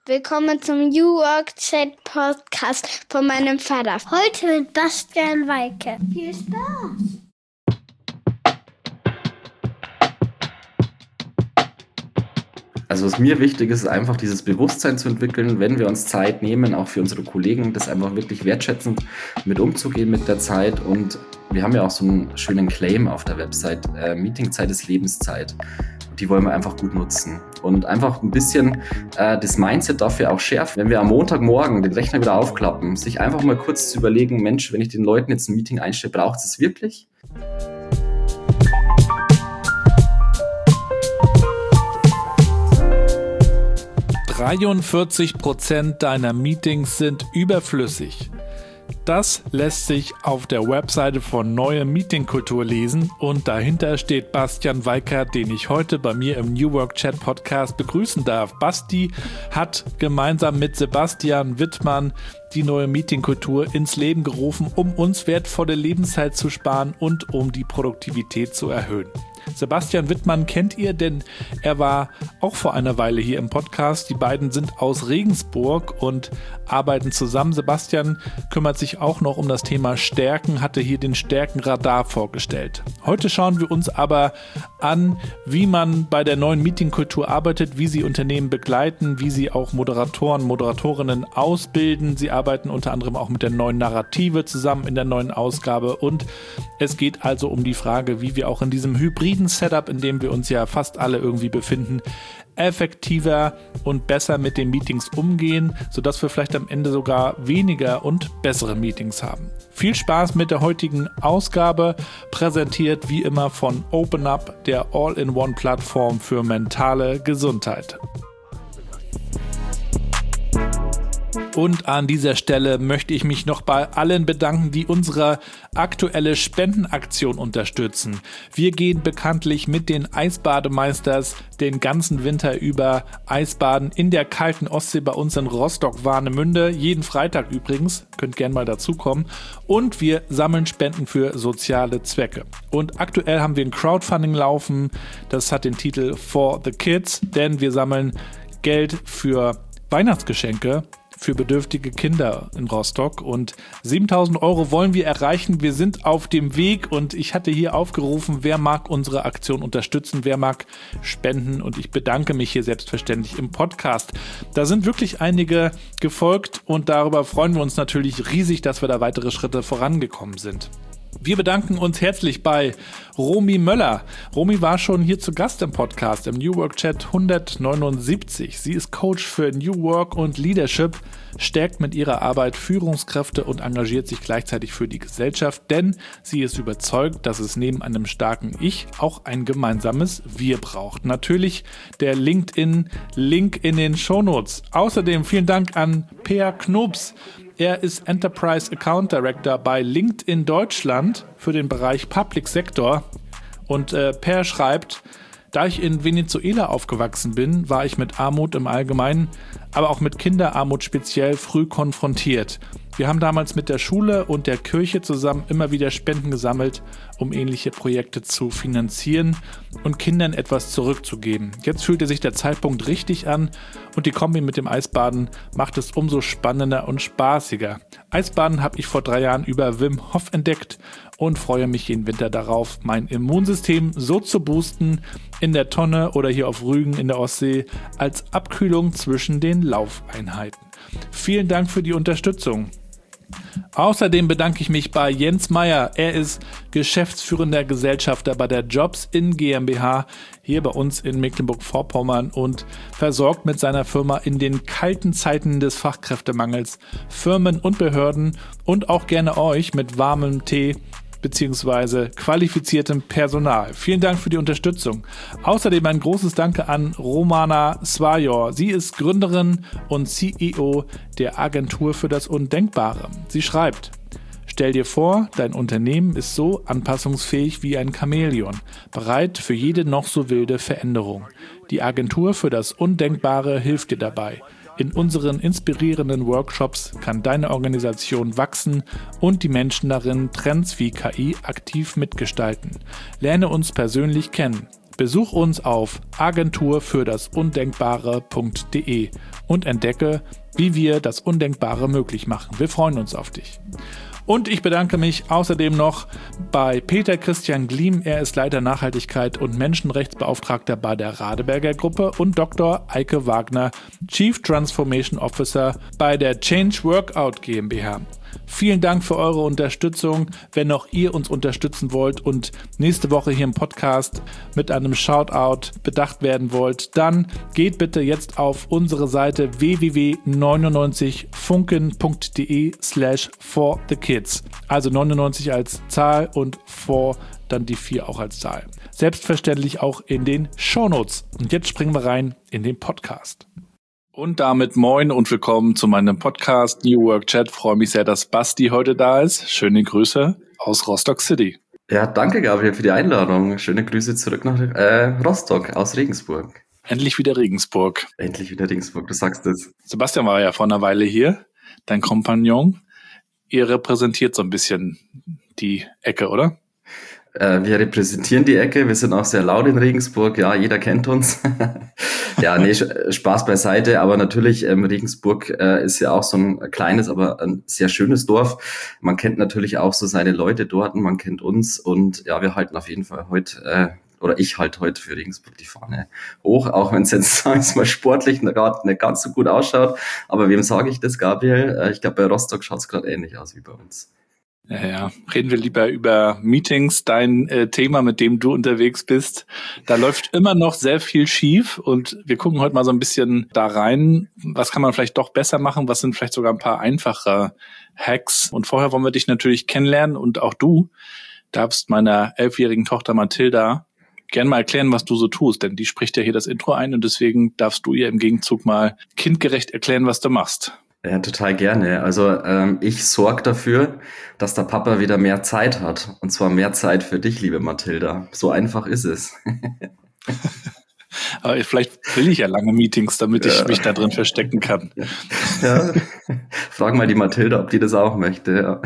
Willkommen zum New Work Chat Podcast von meinem Vater. Heute mit Bastian Weike. Viel Spaß! Also was mir wichtig ist, ist einfach dieses Bewusstsein zu entwickeln, wenn wir uns Zeit nehmen, auch für unsere Kollegen, das einfach wirklich wertschätzend mit umzugehen mit der Zeit. Und wir haben ja auch so einen schönen Claim auf der Website, Meetingzeit ist Lebenszeit. Die wollen wir einfach gut nutzen und einfach ein bisschen das Mindset dafür auch schärfen. Wenn wir am Montagmorgen den Rechner wieder aufklappen, sich einfach mal kurz zu überlegen, Mensch, wenn ich den Leuten jetzt ein Meeting einstelle, braucht es wirklich? %43 deiner Meetings sind überflüssig. Das lässt sich auf der Webseite von Neue Meetingkultur lesen und dahinter steht Bastian Weike, den ich heute bei mir im New Work Chat Podcast begrüßen darf. Basti hat gemeinsam mit Sebastian Wittmann die Neue Meetingkultur ins Leben gerufen, um uns wertvolle Lebenszeit zu sparen und um die Produktivität zu erhöhen. Sebastian Wittmann kennt ihr, denn er war auch vor einer Weile hier im Podcast. Die beiden sind aus Regensburg und arbeiten zusammen. Sebastian kümmert sich auch noch um das Thema Stärken, hatte hier den Stärkenradar vorgestellt. Heute schauen wir uns aber an, wie man bei der neuen Meetingkultur arbeitet, wie sie Unternehmen begleiten, wie sie auch Moderatoren, Moderatorinnen ausbilden. Sie arbeiten unter anderem auch mit der neuen Narrative zusammen in der neuen Ausgabe und es geht also um die Frage, wie wir auch in diesem hybriden Setup, in dem wir uns ja fast alle irgendwie befinden, effektiver und besser mit den Meetings umgehen, sodass wir vielleicht am Ende sogar weniger und bessere Meetings haben. Viel Spaß mit der heutigen Ausgabe, präsentiert wie immer von OpenUp, der All-in-One-Plattform für mentale Gesundheit. Und an dieser Stelle möchte ich mich noch bei allen bedanken, die unsere aktuelle Spendenaktion unterstützen. Wir gehen bekanntlich mit den Eisbademeisters den ganzen Winter über Eisbaden in der kalten Ostsee bei uns in Rostock-Warnemünde. Jeden Freitag übrigens, könnt gerne mal dazukommen. Und wir sammeln Spenden für soziale Zwecke. Und aktuell haben wir ein Crowdfunding laufen, das hat den Titel For the Kids, denn wir sammeln Geld für Weihnachtsgeschenke für bedürftige Kinder in Rostock und 7.000 € wollen wir erreichen. Wir sind auf dem Weg und ich hatte hier aufgerufen, wer mag unsere Aktion unterstützen, wer mag spenden und ich bedanke mich hier selbstverständlich im Podcast. Da sind wirklich einige gefolgt und darüber freuen wir uns natürlich riesig, dass wir da weitere Schritte vorangekommen sind. Wir bedanken uns herzlich bei Romy Möller. Romy war schon hier zu Gast im Podcast, im New Work Chat 179. Sie ist Coach für New Work und Leadership, stärkt mit ihrer Arbeit Führungskräfte und engagiert sich gleichzeitig für die Gesellschaft, denn sie ist überzeugt, dass es neben einem starken Ich auch ein gemeinsames Wir braucht. Natürlich der LinkedIn-Link in den Shownotes. Außerdem vielen Dank an Per Knobs. Er ist Enterprise Account Director bei LinkedIn Deutschland für den Bereich Public Sector. Und Per schreibt, da ich in Venezuela aufgewachsen bin, war ich mit Armut im Allgemeinen, aber auch mit Kinderarmut speziell früh konfrontiert. Wir haben damals mit der Schule und der Kirche zusammen immer wieder Spenden gesammelt, um ähnliche Projekte zu finanzieren und Kindern etwas zurückzugeben. Jetzt fühlte sich der Zeitpunkt richtig an und die Kombi mit dem Eisbaden macht es umso spannender und spaßiger. Eisbaden habe ich vor 3 Jahren über Wim Hof entdeckt und freue mich jeden Winter darauf, mein Immunsystem so zu boosten, in der Tonne oder hier auf Rügen in der Ostsee, als Abkühlung zwischen den Laufeinheiten. Vielen Dank für die Unterstützung. Außerdem bedanke ich mich bei Jens Meyer. Er ist geschäftsführender Gesellschafter bei der Jobs-In GmbH hier bei uns in Mecklenburg-Vorpommern und versorgt mit seiner Firma in den kalten Zeiten des Fachkräftemangels Firmen und Behörden und auch gerne euch mit warmem Tee bzw. qualifiziertem Personal. Vielen Dank für die Unterstützung. Außerdem ein großes Danke an Romana Svajor. Sie ist Gründerin und CEO der Agentur für das Undenkbare. Sie schreibt: Stell dir vor, dein Unternehmen ist so anpassungsfähig wie ein Chamäleon, bereit für jede noch so wilde Veränderung. Die Agentur für das Undenkbare hilft dir dabei. In unseren inspirierenden Workshops kann deine Organisation wachsen und die Menschen darin Trends wie KI aktiv mitgestalten. Lerne uns persönlich kennen. Besuch uns auf agenturfürdasundenkbare.de und entdecke, wie wir das Undenkbare möglich machen. Wir freuen uns auf dich. Und ich bedanke mich außerdem noch bei Peter Christian Gliem. Er ist Leiter Nachhaltigkeit und Menschenrechtsbeauftragter bei der Radeberger Gruppe, und Dr. Eike Wagner, Chief Transformation Officer bei der Change Workout GmbH. Vielen Dank für eure Unterstützung. Wenn auch ihr uns unterstützen wollt und nächste Woche hier im Podcast mit einem Shoutout bedacht werden wollt, dann geht bitte jetzt auf unsere Seite www.99funken.de/forthekids. Also 99 als Zahl und for dann die 4 auch als Zahl. Selbstverständlich auch in den Shownotes. Und jetzt springen wir rein in den Podcast. Und damit moin und willkommen zu meinem Podcast New Work Chat. Freue mich sehr, dass Basti heute da ist. Schöne Grüße aus Rostock City. Ja, danke Gabriel für die Einladung. Schöne Grüße zurück nach Rostock aus Regensburg. Endlich wieder Regensburg. Endlich wieder Regensburg, du sagst es. Sebastian war ja vor einer Weile hier, dein Kompagnon. Ihr repräsentiert so ein bisschen die Ecke, oder? Wir repräsentieren die Ecke, wir sind auch sehr laut in Regensburg, ja, jeder kennt uns. Ja, nee, Spaß beiseite, aber natürlich, Regensburg ist ja auch so ein kleines, aber ein sehr schönes Dorf. Man kennt natürlich auch so seine Leute dort und man kennt uns, und ja, wir halten auf jeden Fall heute, oder ich halte heute für Regensburg die Fahne hoch, auch wenn es jetzt, sagen wir mal, sportlich gerade nicht ganz so gut ausschaut. Aber wem sage ich das, Gabriel? Ich glaube, bei Rostock schaut es gerade ähnlich aus wie bei uns. Ja, reden wir lieber über Meetings, dein Thema, mit dem du unterwegs bist. Da läuft immer noch sehr viel schief, und wir gucken heute mal so ein bisschen da rein. Was kann man vielleicht doch besser machen? Was sind vielleicht sogar ein paar einfache Hacks? Und vorher wollen wir dich natürlich kennenlernen, und auch du darfst meiner 11-jährigen Tochter Mathilda gern mal erklären, was du so tust, denn die spricht ja hier das Intro ein, und deswegen darfst du ihr im Gegenzug mal kindgerecht erklären, was du machst. Ja, total gerne. Also ich sorge dafür, dass der Papa wieder mehr Zeit hat. Und zwar mehr Zeit für dich, liebe Mathilda. So einfach ist es. Aber vielleicht will ich ja lange Meetings, damit ich mich da drin verstecken kann. Ja. Frag mal die Mathilda, ob die das auch möchte. Ja.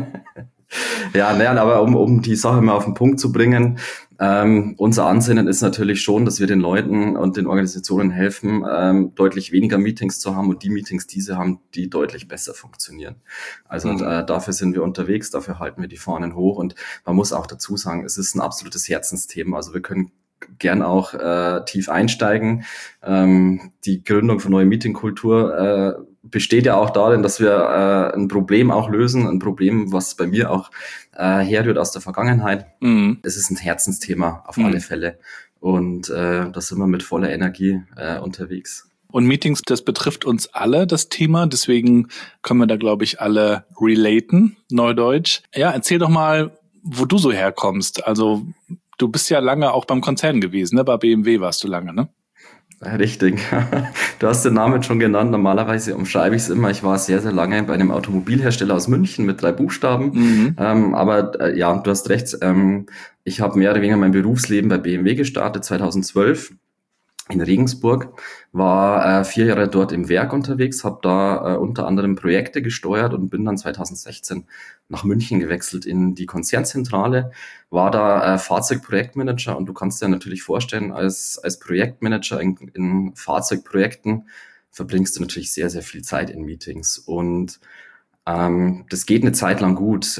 Ja, naja, aber um die Sache mal auf den Punkt zu bringen, unser Ansinnen ist natürlich schon, dass wir den Leuten und den Organisationen helfen, deutlich weniger Meetings zu haben, und die Meetings, die sie haben, die deutlich besser funktionieren. Also dafür sind wir unterwegs, dafür halten wir die Fahnen hoch, und man muss auch dazu sagen, es ist ein absolutes Herzensthema. Also wir können gern auch tief einsteigen. Die Gründung von Neue Meetingkultur besteht ja auch darin, dass wir ein Problem auch lösen, ein Problem, was bei mir auch herrührt aus der Vergangenheit. Es ist ein Herzensthema auf alle Fälle, und da sind wir mit voller Energie unterwegs. Und Meetings, das betrifft uns alle, das Thema, deswegen können wir da, glaube ich, alle relaten, Neudeutsch. Ja, erzähl doch mal, wo du so herkommst. Also du bist ja lange auch beim Konzern gewesen, ne? Bei BMW warst du lange, ne? Richtig. Du hast den Namen schon genannt. Normalerweise umschreibe ich es immer. Ich war sehr, sehr lange bei einem Automobilhersteller aus München mit 3 Buchstaben. Aber ja, du hast recht. Ich habe mehr oder weniger mein Berufsleben bei BMW gestartet, 2012. In Regensburg, war 4 Jahre dort im Werk unterwegs, habe da unter anderem Projekte gesteuert und bin dann 2016 nach München gewechselt in die Konzernzentrale, war da Fahrzeugprojektmanager, und du kannst dir natürlich vorstellen, als Projektmanager in Fahrzeugprojekten verbringst du natürlich sehr, sehr viel Zeit in Meetings, und das geht eine Zeit lang gut.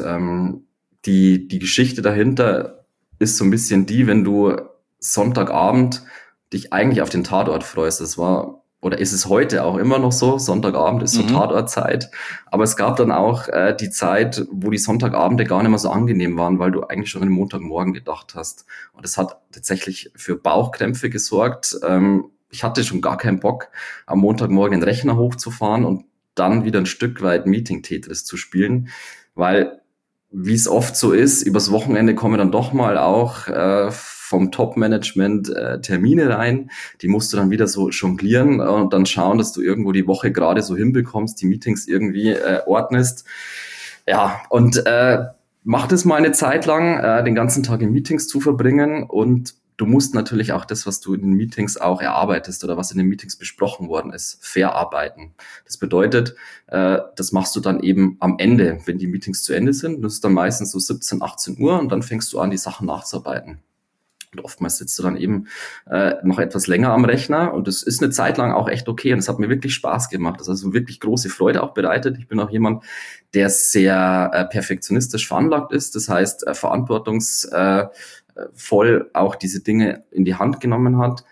Die Geschichte dahinter ist so ein bisschen die, wenn du Sonntagabend dich eigentlich auf den Tatort freust. Das war, oder ist es heute auch immer noch so, Sonntagabend ist so Tatortzeit, aber es gab dann auch die Zeit, wo die Sonntagabende gar nicht mehr so angenehm waren, weil du eigentlich schon an den Montagmorgen gedacht hast, und es hat tatsächlich für Bauchkrämpfe gesorgt. Ich hatte schon gar keinen Bock, am Montagmorgen den Rechner hochzufahren und dann wieder ein Stück weit Meeting-Tetris zu spielen, weil, wie es oft so ist, übers Wochenende kommen dann doch mal auch vom Top-Management Termine rein, die musst du dann wieder so jonglieren und dann schauen, dass du irgendwo die Woche gerade so hinbekommst, die Meetings irgendwie ordnest. Ja, und mach das mal eine Zeit lang, den ganzen Tag in Meetings zu verbringen, und du musst natürlich auch das, was du in den Meetings auch erarbeitest oder was in den Meetings besprochen worden ist, verarbeiten. Das bedeutet, das machst du dann eben am Ende, wenn die Meetings zu Ende sind. Das ist dann meistens so 17, 18 Uhr, und dann fängst du an, die Sachen nachzuarbeiten. Und oftmals sitzt du dann eben noch etwas länger am Rechner und das ist eine Zeit lang auch echt okay und es hat mir wirklich Spaß gemacht. Das hat also wirklich große Freude auch bereitet. Ich bin auch jemand, der sehr perfektionistisch veranlagt ist, das heißt verantwortungsvoll auch diese Dinge in die Hand genommen hat.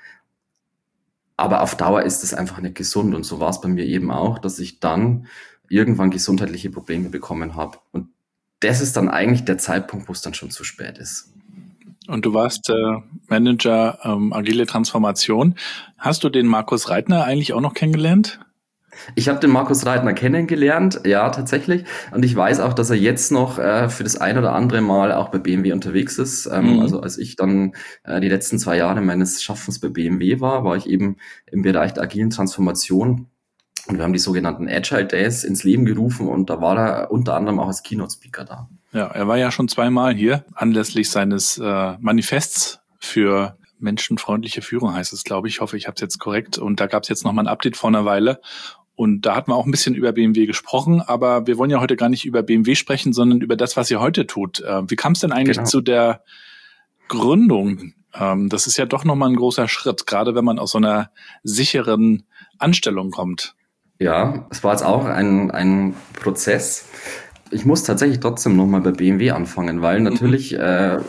Aber auf Dauer ist es einfach nicht gesund und so war es bei mir eben auch, dass ich dann irgendwann gesundheitliche Probleme bekommen habe. Und das ist dann eigentlich der Zeitpunkt, wo es dann schon zu spät ist. Und du warst Manager Agile Transformation. Hast du den Markus Reitner eigentlich auch noch kennengelernt? Ich habe den Markus Reitner kennengelernt, ja, tatsächlich. Und ich weiß auch, dass er jetzt noch für das ein oder andere Mal auch bei BMW unterwegs ist. Also als ich dann die letzten 2 Jahre meines Schaffens bei BMW war ich eben im Bereich der agilen Transformation. Und wir haben die sogenannten Agile Days ins Leben gerufen und da war er unter anderem auch als Keynote-Speaker da. Ja, er war ja schon 2-mal hier, anlässlich seines Manifests für menschenfreundliche Führung heißt es, glaube ich. Ich hoffe, ich habe es jetzt korrekt. Und da gab es jetzt nochmal ein Update vor einer Weile. Und da hatten wir auch ein bisschen über BMW gesprochen, aber wir wollen ja heute gar nicht über BMW sprechen, sondern über das, was ihr heute tut. Wie kam es denn eigentlich zu der Gründung? Das ist ja doch nochmal ein großer Schritt, gerade wenn man aus so einer sicheren Anstellung kommt. Ja, es war jetzt auch ein Prozess. Ich muss tatsächlich trotzdem nochmal bei BMW anfangen, weil natürlich, ich war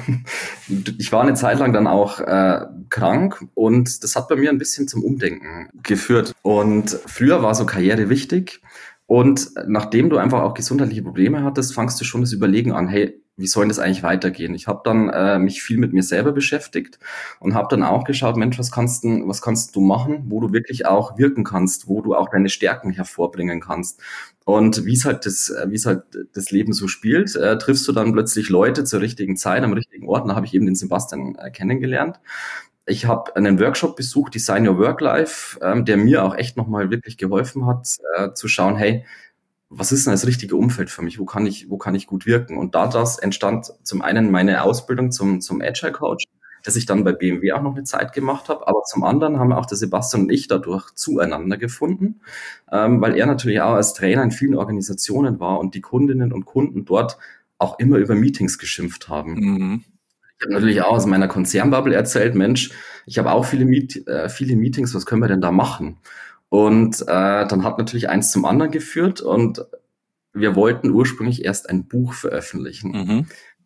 eine Zeit lang dann auch krank und das hat bei mir ein bisschen zum Umdenken geführt. Und früher war so Karriere wichtig und nachdem du einfach auch gesundheitliche Probleme hattest, fangst du schon das Überlegen an, hey, wie soll das eigentlich weitergehen? Ich habe dann mich viel mit mir selber beschäftigt und habe dann auch geschaut, Mensch, was kannst du machen, wo du wirklich auch wirken kannst, wo du auch deine Stärken hervorbringen kannst. Und wie es halt das Leben so spielt, triffst du dann plötzlich Leute zur richtigen Zeit, am richtigen Ort. Und da habe ich eben den Sebastian kennengelernt. Ich habe einen Workshop besucht, Design Your Work Life, der mir auch echt nochmal wirklich geholfen hat, zu schauen, hey, was ist denn das richtige Umfeld für mich? Wo kann ich gut wirken? Und daraus entstand zum einen meine Ausbildung zum Agile Coach, das ich dann bei BMW auch noch eine Zeit gemacht habe. Aber zum anderen haben auch der Sebastian und ich dadurch zueinander gefunden, weil er natürlich auch als Trainer in vielen Organisationen war und die Kundinnen und Kunden dort auch immer über Meetings geschimpft haben. Mhm. Ich habe natürlich auch aus meiner Konzernbubble erzählt, Mensch, ich habe auch viele Meetings, was können wir denn da machen? Und dann hat natürlich eins zum anderen geführt und wir wollten ursprünglich erst ein Buch veröffentlichen. Mhm.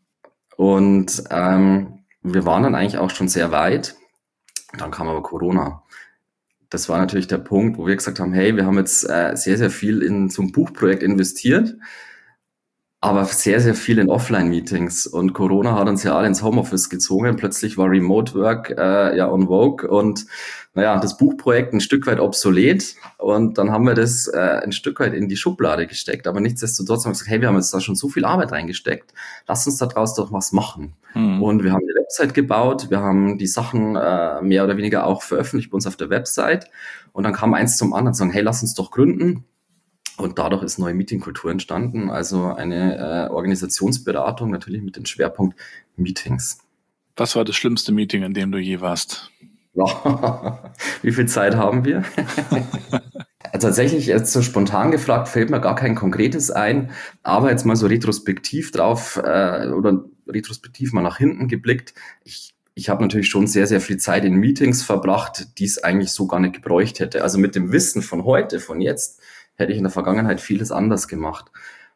Und wir waren dann eigentlich auch schon sehr weit. Dann kam aber Corona. Das war natürlich der Punkt, wo wir gesagt haben, hey, wir haben jetzt sehr, sehr viel in so ein Buchprojekt investiert, aber sehr, sehr viel in Offline-Meetings. Und Corona hat uns ja alle ins Homeoffice gezogen. Plötzlich war Remote Work on vogue und das Buchprojekt ein Stück weit obsolet. Und dann haben wir das ein Stück weit in die Schublade gesteckt. Aber nichtsdestotrotz haben wir gesagt, hey, wir haben jetzt da schon so viel Arbeit reingesteckt. Lass uns da draus doch was machen. Und wir haben eine Website gebaut. Wir haben die Sachen mehr oder weniger auch veröffentlicht bei uns auf der Website. Und dann kam eins zum anderen und sagen, hey, lass uns doch gründen. Und dadurch ist neue Meetingkultur entstanden, also eine Organisationsberatung, natürlich mit dem Schwerpunkt Meetings. Was war das schlimmste Meeting, in dem du je warst? Wie viel Zeit haben wir? Tatsächlich, jetzt so spontan gefragt, fällt mir gar kein konkretes ein, aber jetzt mal so retrospektiv drauf oder retrospektiv mal nach hinten geblickt. Ich habe natürlich schon sehr, sehr viel Zeit in Meetings verbracht, die es eigentlich so gar nicht gebräucht hätte. Also mit dem Wissen von heute, von jetzt, hätte ich in der Vergangenheit vieles anders gemacht.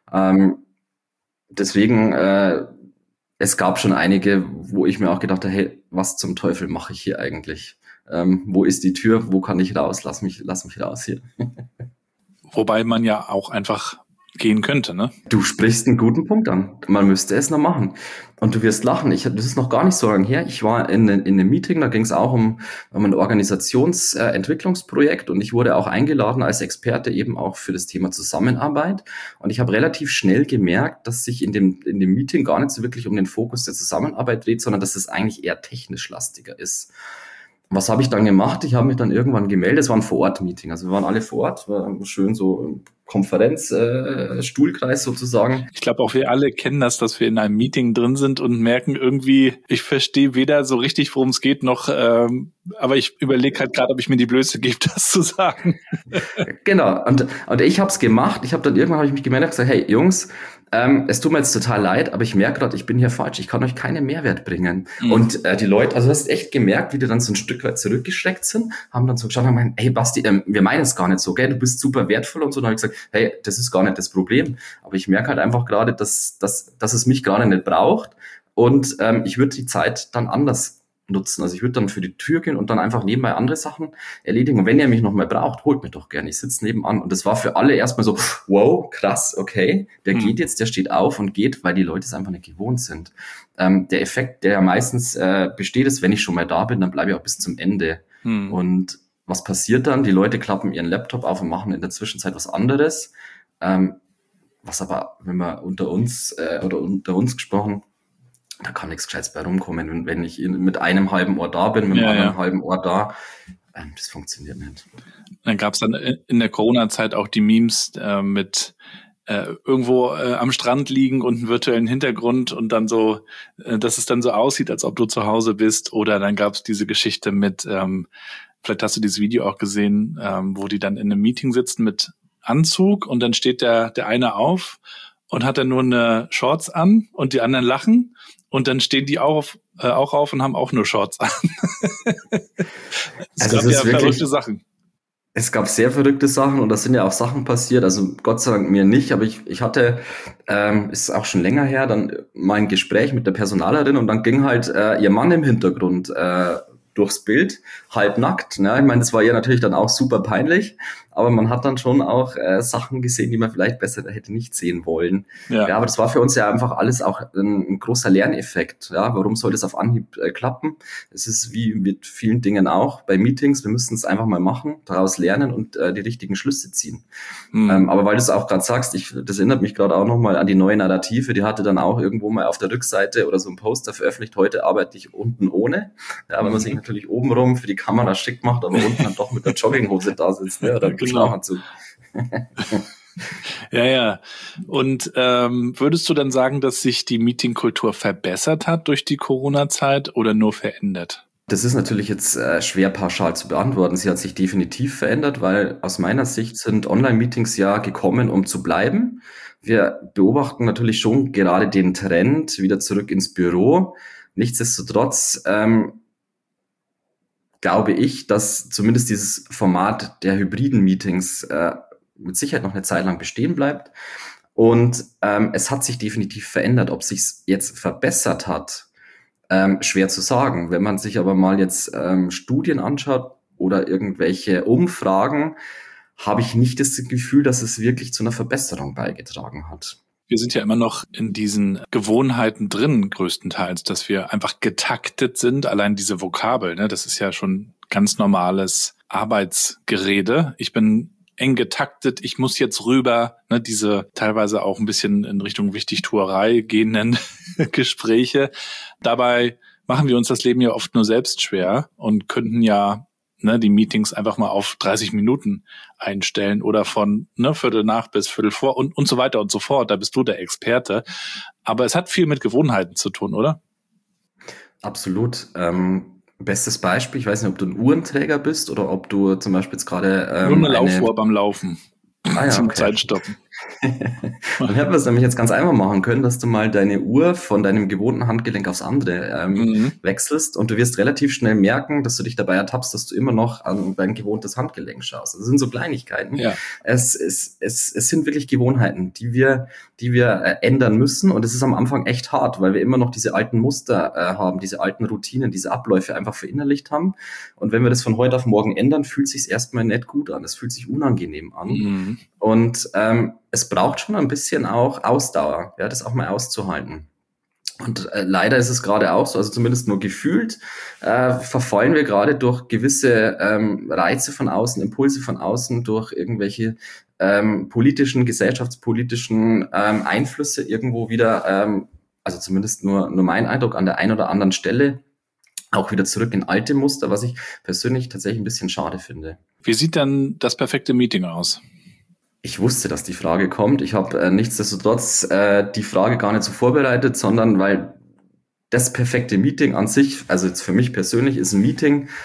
Deswegen, es gab schon einige, wo ich mir auch gedacht habe, hey, was zum Teufel mache ich hier eigentlich? Wo ist die Tür? Wo kann ich raus? Lass mich raus hier. Wobei man ja auch einfach gehen könnte, ne? Du sprichst einen guten Punkt an. Man müsste es noch machen. Und du wirst lachen. Das ist noch gar nicht so lange her. Ich war in einem Meeting, da ging es auch um ein Organisationsentwicklungsprojekt und ich wurde auch eingeladen als Experte eben auch für das Thema Zusammenarbeit. Und ich habe relativ schnell gemerkt, dass sich in dem Meeting gar nicht so wirklich um den Fokus der Zusammenarbeit dreht, sondern dass es eigentlich eher technisch lastiger ist. Was habe ich dann gemacht? Ich habe mich dann irgendwann gemeldet. Es war ein Vor-Ort-Meeting. Also wir waren alle vor Ort, war schön so Konferenz, Stuhlkreis sozusagen. Ich glaube auch wir alle kennen das, dass wir in einem Meeting drin sind und merken irgendwie, ich verstehe weder so richtig, worum es geht, noch, aber ich überlege halt gerade, ob ich mir die Blöße gebe, das zu sagen. Genau. Und ich habe es gemacht. Irgendwann habe ich mich gemeldet und gesagt, hey Jungs, Es tut mir jetzt total leid, aber ich merke gerade, ich bin hier falsch. Ich kann euch keinen Mehrwert bringen. Und die Leute, also du hast echt gemerkt, wie die dann so ein Stück weit zurückgeschreckt sind, haben dann so geschaut und haben gemeint, hey Basti, wir meinen es gar nicht so, gell? Du bist super wertvoll und so. Und dann habe ich gesagt, hey, das ist gar nicht das Problem. Aber ich merke halt einfach gerade, dass es mich gerade nicht braucht. Und ich würde die Zeit dann anders nutzen. Also ich würde dann für die Tür gehen und dann einfach nebenbei andere Sachen erledigen. Und wenn ihr mich noch mal braucht, holt mich doch gerne. Ich sitze nebenan. Und das war für alle erstmal so, wow, krass, okay. Der geht jetzt, der steht auf und geht, weil die Leute es einfach nicht gewohnt sind. Der Effekt, der ja meistens besteht, ist, wenn ich schon mal da bin, dann bleibe ich auch bis zum Ende. Und was passiert dann? Die Leute klappen ihren Laptop auf und machen in der Zwischenzeit was anderes. Was aber, wenn man unter uns gesprochen, da kann nichts Gescheites bei rumkommen. Und wenn ich mit einem halben Ohr da bin, mit dem anderen halben Ohr da, das funktioniert nicht. Dann gab es dann in der Corona-Zeit auch die Memes mit irgendwo am Strand liegen und einen virtuellen Hintergrund und dann so, dass es dann so aussieht, als ob du zu Hause bist. Oder dann gab es diese Geschichte mit, vielleicht hast du dieses Video auch gesehen, wo die dann in einem Meeting sitzen mit Anzug und dann steht der eine auf und hat dann nur eine Shorts an und die anderen lachen. Und dann stehen die auch auf und haben auch nur Shorts an. Es gab ja verrückte Sachen. Es gab sehr verrückte Sachen und da sind ja auch Sachen passiert. Also Gott sei Dank mir nicht, aber ich hatte, ist auch schon länger her, dann mal ein Gespräch mit der Personalerin und dann ging halt ihr Mann im Hintergrund durchs Bild, halbnackt. Ne? Ich meine, das war ihr natürlich dann auch super peinlich, aber man hat dann schon auch Sachen gesehen, die man vielleicht besser hätte nicht sehen wollen. Ja, aber das war für uns ja einfach alles auch ein großer Lerneffekt. Ja, warum soll das auf Anhieb klappen? Es ist wie mit vielen Dingen auch bei Meetings, wir müssen es einfach mal machen, daraus lernen und die richtigen Schlüsse ziehen. Aber weil du es auch gerade sagst, das erinnert mich gerade auch nochmal an die neue Narrative, die hatte dann auch irgendwo mal auf der Rückseite oder so ein Poster veröffentlicht, heute arbeite ich unten ohne. Ja, weil man sich natürlich obenrum für die Kamera schick macht, aber unten dann doch mit der Jogginghose da sitzt, ne, oder mit dem Schlafanzug. Ja. Und würdest du dann sagen, dass sich die Meetingkultur verbessert hat durch die Corona-Zeit oder nur verändert? Das ist natürlich jetzt schwer pauschal zu beantworten. Sie hat sich definitiv verändert, weil aus meiner Sicht sind Online-Meetings ja gekommen, um zu bleiben. Wir beobachten natürlich schon gerade den Trend wieder zurück ins Büro. Nichtsdestotrotz glaube ich, dass zumindest dieses Format der hybriden Meetings mit Sicherheit noch eine Zeit lang bestehen bleibt. Und es hat sich definitiv verändert. Ob sich jetzt verbessert hat, schwer zu sagen. Wenn man sich aber mal jetzt Studien anschaut oder irgendwelche Umfragen, habe ich nicht das Gefühl, dass es wirklich zu einer Verbesserung beigetragen hat. Wir sind ja immer noch in diesen Gewohnheiten drin, größtenteils, dass wir einfach getaktet sind. Allein diese Vokabel, ne, das ist ja schon ganz normales Arbeitsgerede. Ich bin eng getaktet, ich muss jetzt rüber, ne, diese teilweise auch ein bisschen in Richtung Wichtigtuerei gehenden Gespräche. Dabei machen wir uns das Leben ja oft nur selbst schwer und könnten ja die Meetings einfach mal auf 30 Minuten einstellen oder von Viertel nach bis Viertel vor und so weiter und so fort. Da bist du der Experte. Aber es hat viel mit Gewohnheiten zu tun, oder? Absolut. Bestes Beispiel, ich weiß nicht, ob du ein Uhrenträger bist oder ob du zum Beispiel jetzt gerade nur eine Laufuhr beim Laufen. Zum okay. Zeitstoppen. Dann hätten wir es nämlich jetzt ganz einfach machen können, dass du mal deine Uhr von deinem gewohnten Handgelenk aufs andere wechselst und du wirst relativ schnell merken, dass du dich dabei ertappst, dass du immer noch an dein gewohntes Handgelenk schaust. Das sind so Kleinigkeiten. Ja. Es sind wirklich Gewohnheiten, die wir ändern müssen und es ist am Anfang echt hart, weil wir immer noch diese alten Muster haben, diese alten Routinen, diese Abläufe einfach verinnerlicht haben und wenn wir das von heute auf morgen ändern, fühlt es sich erstmal nicht gut an, es fühlt sich unangenehm an und es braucht schon ein bisschen auch Ausdauer, ja, das auch mal auszuhalten. Und leider ist es gerade auch so, also zumindest nur gefühlt, verfallen wir gerade durch gewisse Reize von außen, Impulse von außen, durch irgendwelche politischen, gesellschaftspolitischen Einflüsse irgendwo wieder, also zumindest nur mein Eindruck, an der einen oder anderen Stelle auch wieder zurück in alte Muster, was ich persönlich tatsächlich ein bisschen schade finde. Wie sieht dann das perfekte Meeting aus? Ich wusste, dass die Frage kommt. Ich habe nichtsdestotrotz die Frage gar nicht so vorbereitet, sondern weil das perfekte Meeting an sich, also jetzt für mich persönlich, ist ein Meeting,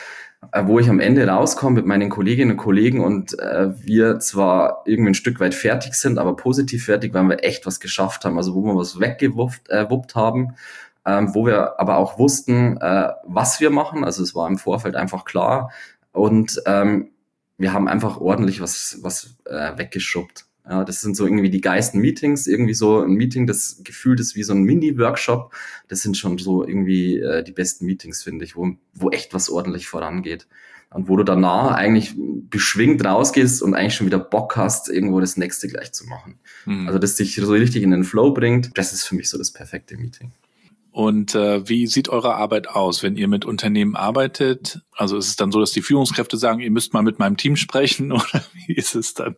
wo ich am Ende rauskomme mit meinen Kolleginnen und Kollegen und wir zwar irgendwie ein Stück weit fertig sind, aber positiv fertig, weil wir echt was geschafft haben, also wo wir was weggewuppt haben, wo wir aber auch wussten, was wir machen, also es war im Vorfeld einfach klar und wir haben einfach ordentlich was weggeschubbt. Ja, das sind so irgendwie die geilsten Meetings, irgendwie so ein Meeting, das gefühlt ist wie so ein Mini-Workshop. Das sind schon so irgendwie die besten Meetings, finde ich, wo echt was ordentlich vorangeht. Und wo du danach eigentlich beschwingt rausgehst und eigentlich schon wieder Bock hast, irgendwo das nächste gleich zu machen. Also das dich so richtig in den Flow bringt, das ist für mich so das perfekte Meeting. Und wie sieht eure Arbeit aus, wenn ihr mit Unternehmen arbeitet? Also ist es dann so, dass die Führungskräfte sagen, ihr müsst mal mit meinem Team sprechen oder wie ist es dann?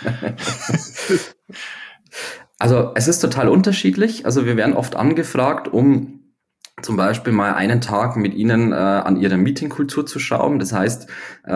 Also es ist total unterschiedlich. Also wir werden oft angefragt, um zum Beispiel mal einen Tag mit Ihnen an Ihrer Meetingkultur zu schrauben. Das heißt,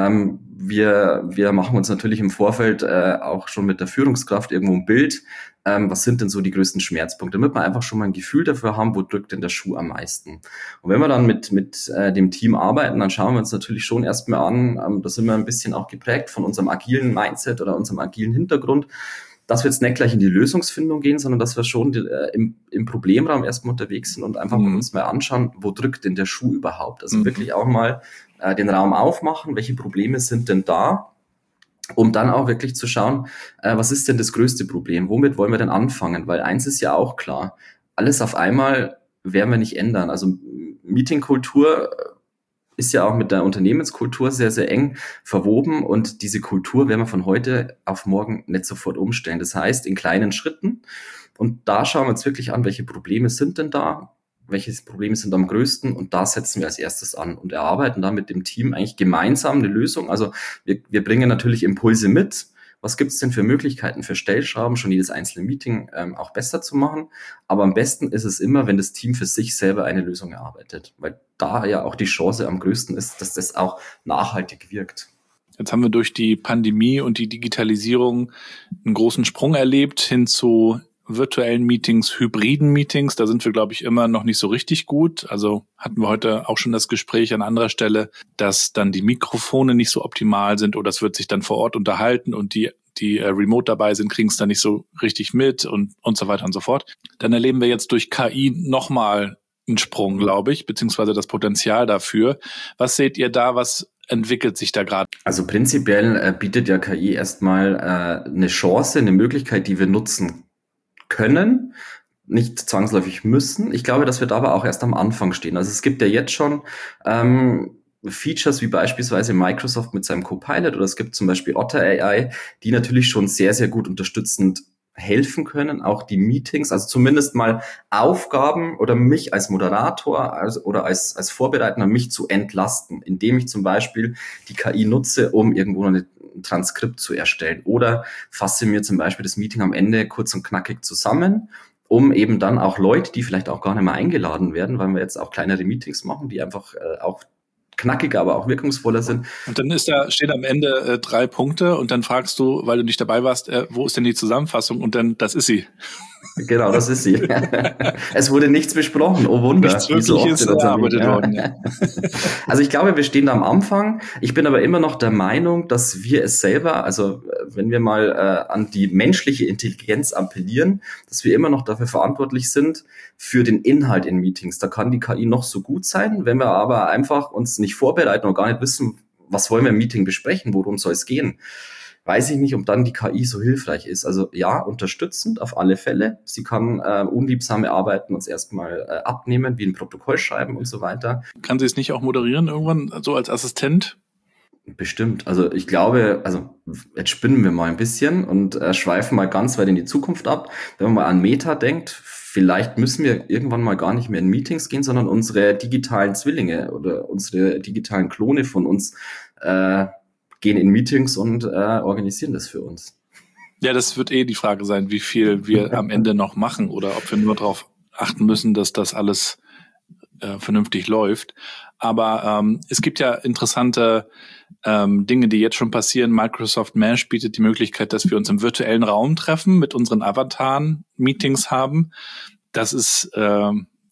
wir machen uns natürlich im Vorfeld auch schon mit der Führungskraft irgendwo ein Bild. Was sind denn so die größten Schmerzpunkte? Damit wir einfach schon mal ein Gefühl dafür haben, wo drückt denn der Schuh am meisten. Und wenn wir dann mit dem Team arbeiten, dann schauen wir uns natürlich schon erstmal an, da sind wir ein bisschen auch geprägt von unserem agilen Mindset oder unserem agilen Hintergrund, dass wir jetzt nicht gleich in die Lösungsfindung gehen, sondern dass wir schon im Problemraum erstmal unterwegs sind und einfach uns mal anschauen, wo drückt denn der Schuh überhaupt? Also wirklich auch mal den Raum aufmachen, welche Probleme sind denn da? Um dann auch wirklich zu schauen, was ist denn das größte Problem? Womit wollen wir denn anfangen? Weil eins ist ja auch klar, alles auf einmal werden wir nicht ändern. Also Meetingkultur ist ja auch mit der Unternehmenskultur sehr, sehr eng verwoben und diese Kultur werden wir von heute auf morgen nicht sofort umstellen. Das heißt, in kleinen Schritten. Und da schauen wir uns wirklich an, welche Probleme sind denn da? Welche Probleme sind am größten und da setzen wir als erstes an und erarbeiten dann mit dem Team eigentlich gemeinsam eine Lösung. Also wir bringen natürlich Impulse mit. Was gibt es denn für Möglichkeiten für Stellschrauben, schon jedes einzelne Meeting auch besser zu machen? Aber am besten ist es immer, wenn das Team für sich selber eine Lösung erarbeitet, weil da ja auch die Chance am größten ist, dass das auch nachhaltig wirkt. Jetzt haben wir durch die Pandemie und die Digitalisierung einen großen Sprung erlebt hin zu virtuellen Meetings, hybriden Meetings. Da sind wir, glaube ich, immer noch nicht so richtig gut. Also hatten wir heute auch schon das Gespräch an anderer Stelle, dass dann die Mikrofone nicht so optimal sind oder es wird sich dann vor Ort unterhalten und die remote dabei sind, kriegen es dann nicht so richtig mit und so weiter und so fort. Dann erleben wir jetzt durch KI nochmal einen Sprung, glaube ich, beziehungsweise das Potenzial dafür. Was seht ihr da? Was entwickelt sich da gerade? Also prinzipiell bietet ja KI erstmal eine Chance, eine Möglichkeit, die wir nutzen können, nicht zwangsläufig müssen. Ich glaube, dass wir da aber auch erst am Anfang stehen. Also es gibt ja jetzt schon Features wie beispielsweise Microsoft mit seinem Copilot oder es gibt zum Beispiel Otter AI, die natürlich schon sehr, sehr gut unterstützend helfen können, auch die Meetings, also zumindest mal Aufgaben oder mich als Moderator oder als Vorbereitender mich zu entlasten, indem ich zum Beispiel die KI nutze, um irgendwo ein Transkript zu erstellen oder fasse mir zum Beispiel das Meeting am Ende kurz und knackig zusammen, um eben dann auch Leute, die vielleicht auch gar nicht mehr eingeladen werden, weil wir jetzt auch kleinere Meetings machen, die einfach auch knackiger, aber auch wirkungsvoller sind. Und dann steht am Ende 3 Punkte und dann fragst du, weil du nicht dabei warst, wo ist denn die Zusammenfassung? Und dann, das ist sie. Genau, das ist sie. Es wurde nichts besprochen, oh Wunder. Nichts Wirkliches erarbeitet worden. Ja. Also ich glaube, wir stehen da am Anfang. Ich bin aber immer noch der Meinung, dass wir es selber, also wenn wir mal an die menschliche Intelligenz appellieren, dass wir immer noch dafür verantwortlich sind für den Inhalt in Meetings. Da kann die KI noch so gut sein, wenn wir aber einfach uns nicht vorbereiten und gar nicht wissen, was wollen wir im Meeting besprechen, worum soll es gehen. Weiß ich nicht, ob dann die KI so hilfreich ist. Also ja, unterstützend auf alle Fälle. Sie kann unliebsame Arbeiten uns erstmal abnehmen, wie ein Protokoll schreiben und so weiter. Kann sie es nicht auch moderieren irgendwann, so als Assistent? Bestimmt. Also ich glaube, also jetzt spinnen wir mal ein bisschen und schweifen mal ganz weit in die Zukunft ab. Wenn man mal an Meta denkt, vielleicht müssen wir irgendwann mal gar nicht mehr in Meetings gehen, sondern unsere digitalen Zwillinge oder unsere digitalen Klone von uns gehen in Meetings und organisieren das für uns. Ja, das wird die Frage sein, wie viel wir am Ende noch machen oder ob wir nur darauf achten müssen, dass das alles vernünftig läuft. Aber es gibt ja interessante Dinge, die jetzt schon passieren. Microsoft Mesh bietet die Möglichkeit, dass wir uns im virtuellen Raum treffen, mit unseren Avataren Meetings haben. Das ist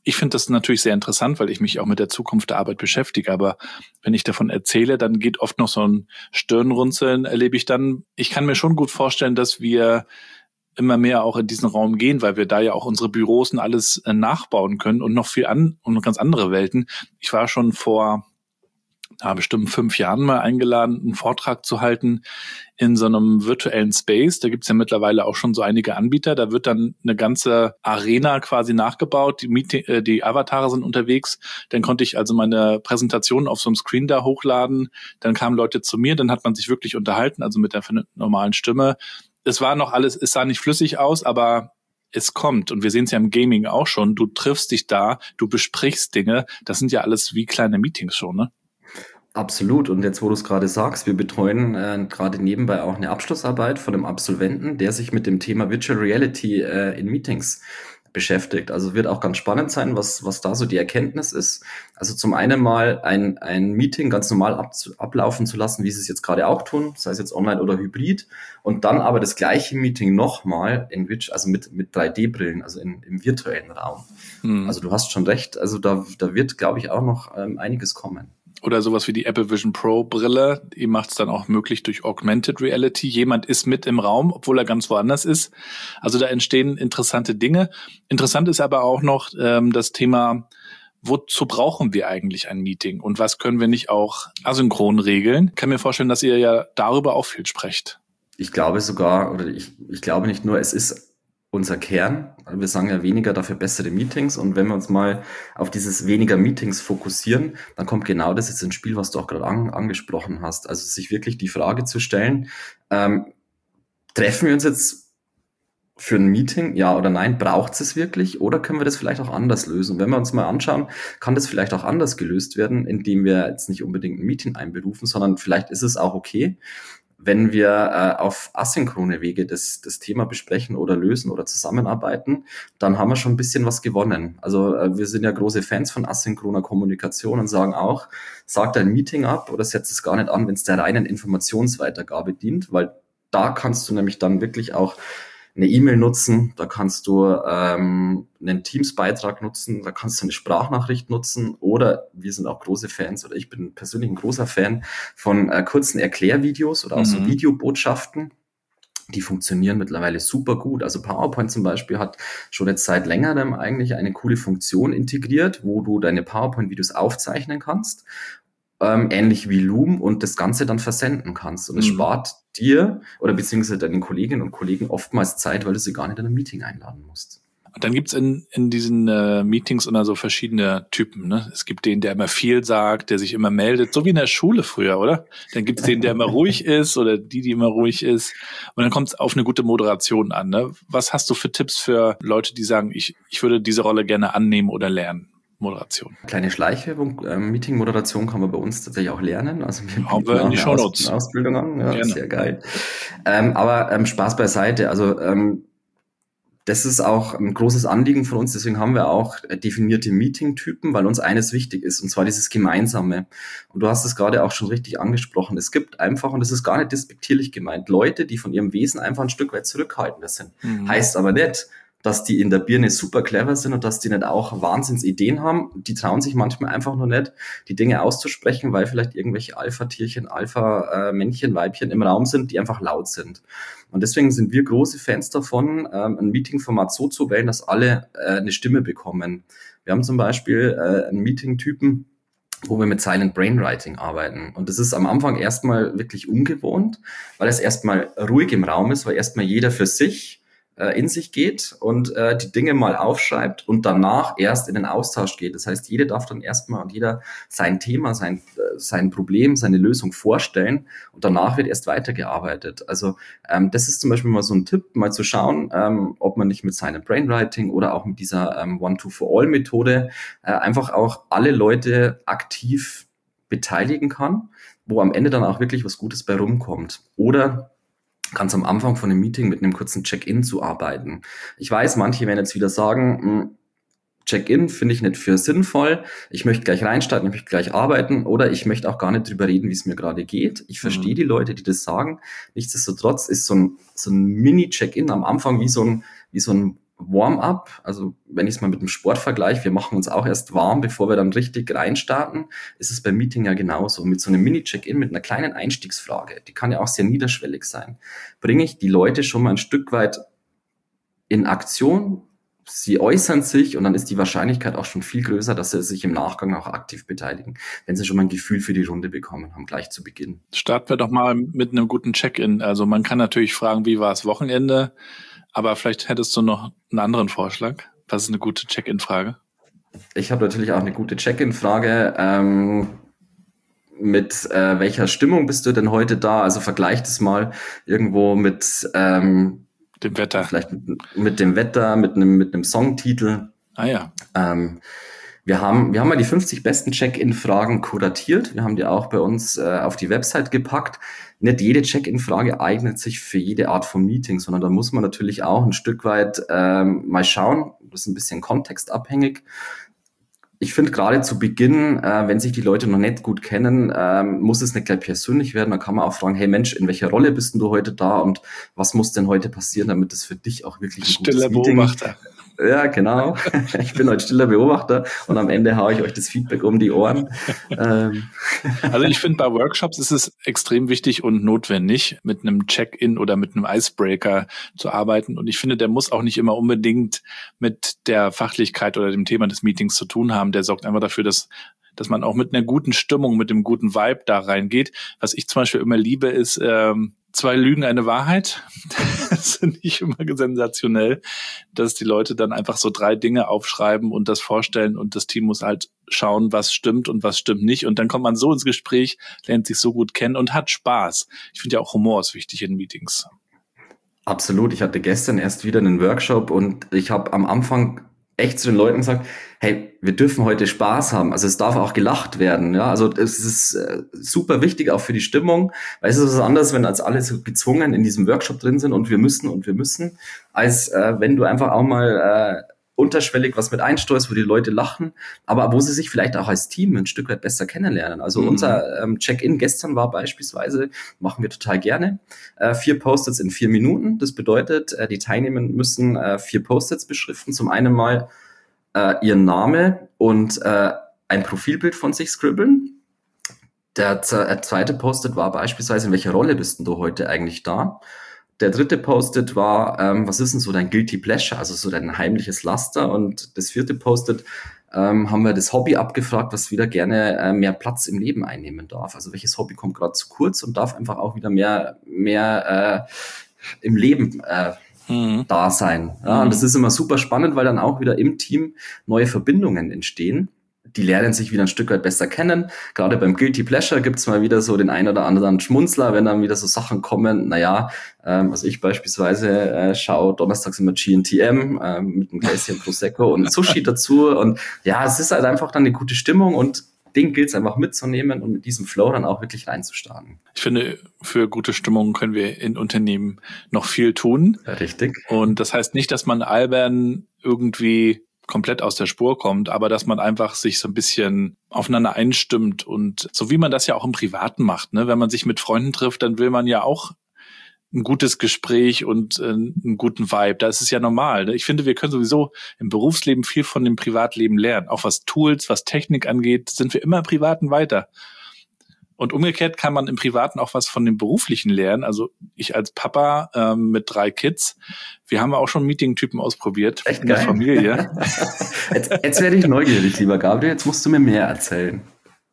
Ich finde das natürlich sehr interessant, weil ich mich auch mit der Zukunft der Arbeit beschäftige. Aber wenn ich davon erzähle, dann geht oft noch so ein Stirnrunzeln, erlebe ich dann. Ich kann mir schon gut vorstellen, dass wir immer mehr auch in diesen Raum gehen, weil wir da ja auch unsere Büros und alles nachbauen können und noch und ganz andere Welten. Ich war schon vor bestimmt 5 Jahren mal eingeladen, einen Vortrag zu halten in so einem virtuellen Space. Da gibt's ja mittlerweile auch schon so einige Anbieter. Da wird dann eine ganze Arena quasi nachgebaut. Die Avatare sind unterwegs. Dann konnte ich also meine Präsentation auf so einem Screen da hochladen. Dann kamen Leute zu mir. Dann hat man sich wirklich unterhalten, also mit der normalen Stimme. Es sah nicht flüssig aus, aber es kommt. Und wir sehen es ja im Gaming auch schon. Du triffst dich da, du besprichst Dinge. Das sind ja alles wie kleine Meetings schon, ne? Absolut. Und jetzt, wo du es gerade sagst, wir betreuen gerade nebenbei auch eine Abschlussarbeit von einem Absolventen, der sich mit dem Thema Virtual Reality in Meetings beschäftigt. Also wird auch ganz spannend sein, was da so die Erkenntnis ist. Also zum einen mal ein Meeting ganz normal ablaufen zu lassen, wie sie es jetzt gerade auch tun, sei es jetzt online oder hybrid, und dann aber das gleiche Meeting nochmal also mit 3D-Brillen, also im virtuellen Raum. Also du hast schon recht, also da wird, glaube ich, auch noch einiges kommen. Oder sowas wie die Apple Vision Pro Brille, die macht es dann auch möglich durch Augmented Reality. Jemand ist mit im Raum, obwohl er ganz woanders ist. Also da entstehen interessante Dinge. Interessant ist aber auch noch das Thema, wozu brauchen wir eigentlich ein Meeting und was können wir nicht auch asynchron regeln? Ich kann mir vorstellen, dass ihr ja darüber auch viel sprecht. Ich glaube sogar, oder ich glaube nicht nur, es ist unser Kern. Wir sagen ja weniger, dafür bessere Meetings. Und wenn wir uns mal auf dieses weniger Meetings fokussieren, dann kommt genau das jetzt ins Spiel, was du auch gerade angesprochen hast. Also sich wirklich die Frage zu stellen, treffen wir uns jetzt für ein Meeting, ja oder nein? Braucht es wirklich? Oder können wir das vielleicht auch anders lösen? Und wenn wir uns mal anschauen, kann das vielleicht auch anders gelöst werden, indem wir jetzt nicht unbedingt ein Meeting einberufen, sondern vielleicht ist es auch okay, wenn wir auf asynchrone Wege das Thema besprechen oder lösen oder zusammenarbeiten, dann haben wir schon ein bisschen was gewonnen. Also wir sind ja große Fans von asynchroner Kommunikation und sagen auch, sag dein Meeting ab oder setz es gar nicht an, wenn es der reinen Informationsweitergabe dient, weil da kannst du nämlich dann wirklich auch eine E-Mail nutzen, da kannst du einen Teams-Beitrag nutzen, da kannst du eine Sprachnachricht nutzen oder wir sind auch große Fans oder ich bin persönlich ein großer Fan von kurzen Erklärvideos oder auch so Videobotschaften. Die funktionieren mittlerweile super gut. Also PowerPoint zum Beispiel hat schon jetzt seit längerem eigentlich eine coole Funktion integriert, wo du deine PowerPoint-Videos aufzeichnen kannst, ähnlich wie Loom, und das Ganze dann versenden kannst. Und es spart dir oder beziehungsweise deinen Kolleginnen und Kollegen oftmals Zeit, weil du sie gar nicht in ein Meeting einladen musst. Und dann gibt's in diesen Meetings immer so verschiedene Typen, ne? Es gibt den, der immer viel sagt, der sich immer meldet, so wie in der Schule früher, oder? Dann gibt's den, der immer ruhig ist oder die immer ruhig ist. Und dann kommt's auf eine gute Moderation an, ne? Was hast du für Tipps für Leute, die sagen, ich würde diese Rolle gerne annehmen oder lernen? Moderation. Kleine Schleichwerbung, Meeting-Moderation kann man bei uns tatsächlich auch lernen. Also wir haben wir in die Shownotes. Ausbildung an, ja, sehr geil. Aber Spaß beiseite, also das ist auch ein großes Anliegen von uns, deswegen haben wir auch definierte Meeting-Typen, weil uns eines wichtig ist, und zwar dieses Gemeinsame. Und du hast es gerade auch schon richtig angesprochen, es gibt einfach, und das ist gar nicht despektierlich gemeint, Leute, die von ihrem Wesen einfach ein Stück weit zurückhaltender sind. Heißt aber nicht, dass die in der Birne super clever sind und dass die nicht auch Wahnsinnsideen haben. Die trauen sich manchmal einfach nur nicht, die Dinge auszusprechen, weil vielleicht irgendwelche Alpha-Tierchen, Alpha-Männchen, Weibchen im Raum sind, die einfach laut sind. Und deswegen sind wir große Fans davon, ein Meeting-Format so zu wählen, dass alle eine Stimme bekommen. Wir haben zum Beispiel einen Meeting-Typen, wo wir mit Silent Brainwriting arbeiten. Und das ist am Anfang erstmal wirklich ungewohnt, weil es erstmal ruhig im Raum ist, weil erstmal jeder für sich in sich geht und die Dinge mal aufschreibt und danach erst in den Austausch geht. Das heißt, jeder darf dann erstmal und jeder sein Thema, sein Problem, seine Lösung vorstellen und danach wird erst weitergearbeitet. Also das ist zum Beispiel mal so ein Tipp, mal zu schauen, ob man nicht mit Silent Brainwriting oder auch mit dieser One-to-For-All-Methode einfach auch alle Leute aktiv beteiligen kann, wo am Ende dann auch wirklich was Gutes bei rumkommt. Oder ganz am Anfang von einem Meeting mit einem kurzen Check-in zu arbeiten. Ich weiß, manche werden jetzt wieder sagen, Check-in finde ich nicht für sinnvoll, ich möchte gleich reinstarten, ich möchte gleich arbeiten oder ich möchte auch gar nicht drüber reden, wie es mir gerade geht. Ich verstehe die Leute, die das sagen. Nichtsdestotrotz ist so ein Mini-Check-in am Anfang wie so ein Warm-up, also wenn ich es mal mit dem Sport vergleiche, wir machen uns auch erst warm, bevor wir dann richtig reinstarten, ist es beim Meeting ja genauso. Mit so einem Mini-Check-in, mit einer kleinen Einstiegsfrage, die kann ja auch sehr niederschwellig sein, bringe ich die Leute schon mal ein Stück weit in Aktion, sie äußern sich und dann ist die Wahrscheinlichkeit auch schon viel größer, dass sie sich im Nachgang auch aktiv beteiligen, wenn sie schon mal ein Gefühl für die Runde bekommen haben, gleich zu Beginn. Starten wir doch mal mit einem guten Check-in. Also man kann natürlich fragen, wie war das Wochenende? Aber vielleicht hättest du noch einen anderen Vorschlag. Was ist eine gute Check-in-Frage? Ich habe natürlich auch eine gute Check-in-Frage. Mit welcher Stimmung bist du denn heute da? Also vergleich das mal irgendwo mit dem Wetter. Vielleicht mit dem Wetter, mit einem Songtitel. Ah ja. Wir haben mal die 50 besten Check-in-Fragen kuratiert. Wir haben die auch bei uns auf die Website gepackt. Nicht jede Check-in-Frage eignet sich für jede Art von Meeting, sondern da muss man natürlich auch ein Stück weit mal schauen. Das ist ein bisschen kontextabhängig. Ich finde gerade zu Beginn, wenn sich die Leute noch nicht gut kennen, muss es nicht gleich persönlich werden. Da kann man auch fragen, hey Mensch, in welcher Rolle bist denn du heute da und was muss denn heute passieren, damit es für dich auch wirklich ein gutes Meeting Beobachter. Ja, genau. Ich bin heute stiller Beobachter und am Ende haue ich euch das Feedback um die Ohren. Also ich finde, bei Workshops ist es extrem wichtig und notwendig, mit einem Check-in oder mit einem Icebreaker zu arbeiten. Und ich finde, der muss auch nicht immer unbedingt mit der Fachlichkeit oder dem Thema des Meetings zu tun haben. Der sorgt einfach dafür, dass man auch mit einer guten Stimmung, mit dem guten Vibe da reingeht. Was ich zum Beispiel immer liebe, ist 2 Lügen, eine Wahrheit. Das finde ich immer sensationell, dass die Leute dann einfach so 3 Dinge aufschreiben und das vorstellen und das Team muss halt schauen, was stimmt und was stimmt nicht. Und dann kommt man so ins Gespräch, lernt sich so gut kennen und hat Spaß. Ich finde ja auch Humor ist wichtig in Meetings. Absolut. Ich hatte gestern erst wieder einen Workshop und ich habe am Anfang echt zu den Leuten gesagt, hey, wir dürfen heute Spaß haben. Also es darf auch gelacht werden. Ja, also es ist super wichtig auch für die Stimmung, weil es ist was anderes, wenn als alle so gezwungen in diesem Workshop drin sind und wir müssen, als wenn du einfach auch mal unterschwellig was mit einsteuerst, wo die Leute lachen, aber wo sie sich vielleicht auch als Team ein Stück weit besser kennenlernen. Also unser Check-in gestern war beispielsweise, machen wir total gerne, 4 Post-its in 4 Minuten. Das bedeutet, die Teilnehmer müssen 4 Post-its beschriften. Zum einen mal ihren Name und ein Profilbild von sich scribbeln. Der zweite Post-it war beispielsweise, in welcher Rolle bist denn du heute eigentlich da? Der dritte Post-it war, was ist denn so dein Guilty Pleasure, also so dein heimliches Laster? Und das 4. Post-it haben wir das Hobby abgefragt, was wieder gerne mehr Platz im Leben einnehmen darf. Also welches Hobby kommt gerade zu kurz und darf einfach auch wieder mehr im Leben da sein. Ja, und das ist immer super spannend, weil dann auch wieder im Team neue Verbindungen entstehen. Die lernen sich wieder ein Stück weit besser kennen. Gerade beim Guilty Pleasure gibt's mal wieder so den ein oder anderen Schmunzler, wenn dann wieder so Sachen kommen. Naja, also ich beispielsweise schaue donnerstags immer GNTM mit einem Gläschen Prosecco und Sushi dazu. Und ja, es ist halt einfach dann eine gute Stimmung und den gilt es einfach mitzunehmen und mit diesem Flow dann auch wirklich reinzustarten. Ich finde, für gute Stimmung können wir in Unternehmen noch viel tun. Richtig. Und das heißt nicht, dass man albern irgendwie komplett aus der Spur kommt, aber dass man einfach sich so ein bisschen aufeinander einstimmt und so wie man das ja auch im Privaten macht, ne? Wenn man sich mit Freunden trifft, dann will man ja auch ein gutes Gespräch und einen guten Vibe. Da ist es ja normal. Ne? Ich finde, wir können sowieso im Berufsleben viel von dem Privatleben lernen. Auch was Tools, was Technik angeht, sind wir immer im Privaten weiter. Und umgekehrt kann man im Privaten auch was von dem Beruflichen lernen. Also ich als Papa mit 3 Kids, wir haben auch schon Meeting-Typen ausprobiert. Echt in der geil. Familie. Jetzt werde ich neugierig, lieber Gabriel. Jetzt musst du mir mehr erzählen.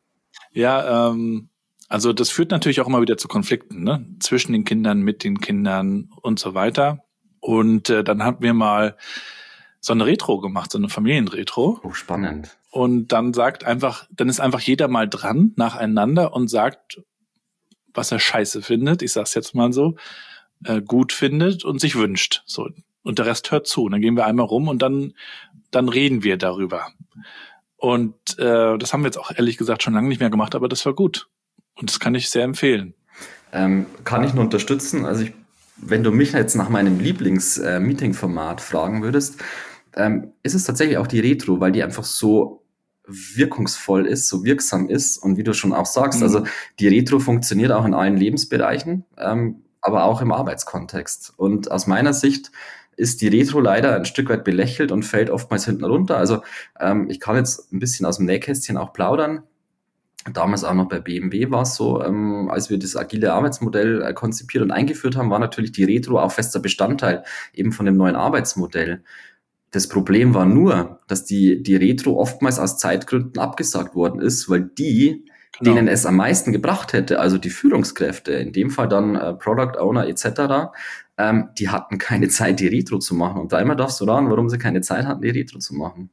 Ja, also das führt natürlich auch immer wieder zu Konflikten, ne? Zwischen den Kindern, mit den Kindern und so weiter. Und dann hatten wir mal so eine Retro gemacht, so eine Familienretro. Oh, spannend. Und dann ist einfach jeder mal dran nacheinander und sagt, was er scheiße findet, ich sag's jetzt mal so, gut findet und sich wünscht. So. Und der Rest hört zu. Und dann gehen wir einmal rum und dann reden wir darüber. Und das haben wir jetzt auch ehrlich gesagt schon lange nicht mehr gemacht, aber das war gut. Und das kann ich sehr empfehlen. Kann ich nur unterstützen. Also wenn du mich jetzt nach meinem Lieblings-Meeting-Format fragen würdest, ist es tatsächlich auch die Retro, weil die einfach so wirkungsvoll ist, so wirksam ist. Und wie du schon auch sagst, also die Retro funktioniert auch in allen Lebensbereichen, aber auch im Arbeitskontext. Und aus meiner Sicht ist die Retro leider ein Stück weit belächelt und fällt oftmals hinten runter. Also ich kann jetzt ein bisschen aus dem Nähkästchen auch plaudern. Damals auch noch bei BMW war es so, als wir das agile Arbeitsmodell konzipiert und eingeführt haben, war natürlich die Retro auch fester Bestandteil eben von dem neuen Arbeitsmodell. Das Problem war nur, dass die Retro oftmals aus Zeitgründen abgesagt worden ist, weil denen es am meisten gebracht hätte, also die Führungskräfte, in dem Fall dann Product Owner etc., die hatten keine Zeit, die Retro zu machen. Und dreimal darfst du raten, warum sie keine Zeit hatten, die Retro zu machen.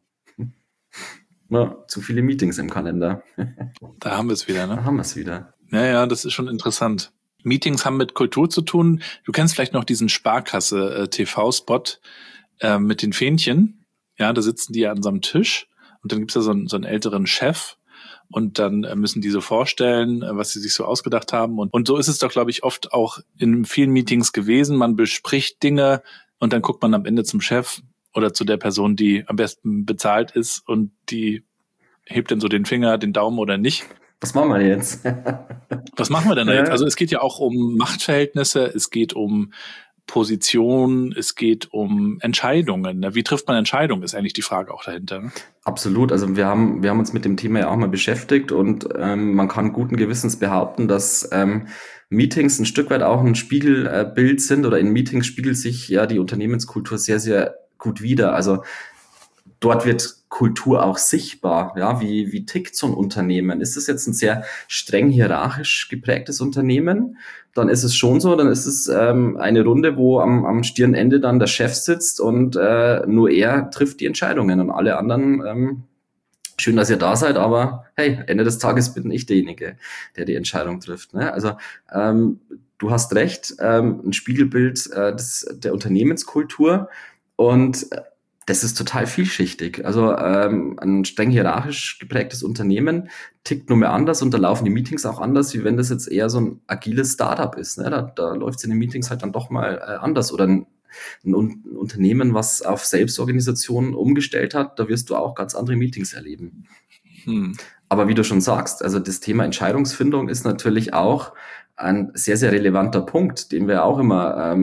Ja, zu viele Meetings im Kalender. Da haben wir es wieder, ne? Da haben wir es wieder. Ja, das ist schon interessant. Meetings haben mit Kultur zu tun. Du kennst vielleicht noch diesen Sparkasse-TV-Spot mit den Fähnchen. Ja, da sitzen die ja an so einem Tisch und dann gibt's da so einen älteren Chef und dann müssen die so vorstellen, was sie sich so ausgedacht haben. Und so ist es doch, glaube ich, oft auch in vielen Meetings gewesen. Man bespricht Dinge und dann guckt man am Ende zum Chef oder zu der Person, die am besten bezahlt ist und die hebt dann so den Finger, den Daumen oder nicht. Was machen wir jetzt? Was machen wir denn jetzt? Also es geht ja auch um Machtverhältnisse, es geht um Position, es geht um Entscheidungen. Wie trifft man Entscheidungen, ist eigentlich die Frage auch dahinter. Ne? Absolut. Also wir haben uns mit dem Thema ja auch mal beschäftigt und man kann guten Gewissens behaupten, dass Meetings ein Stück weit auch ein Spiegelbild sind oder in Meetings spiegelt sich ja die Unternehmenskultur sehr, sehr gut wider. Also dort wird Kultur auch sichtbar. Ja, wie tickt so ein Unternehmen? Ist es jetzt ein sehr streng hierarchisch geprägtes Unternehmen? Dann ist es schon so, dann ist es eine Runde, wo am Stirnende dann der Chef sitzt und nur er trifft die Entscheidungen und alle anderen, schön, dass ihr da seid, aber hey, Ende des Tages bin ich derjenige, der die Entscheidung trifft. Ne? Also du hast recht, ein Spiegelbild der Unternehmenskultur und das ist total vielschichtig. Also ein streng hierarchisch geprägtes Unternehmen tickt nur mehr anders und da laufen die Meetings auch anders, wie wenn das jetzt eher so ein agiles Startup ist. Ne? Da läuft es in den Meetings halt dann doch mal anders. Oder ein Unternehmen, was auf Selbstorganisation umgestellt hat, da wirst du auch ganz andere Meetings erleben. Aber wie du schon sagst, also das Thema Entscheidungsfindung ist natürlich auch ein sehr, sehr relevanter Punkt, den wir auch immer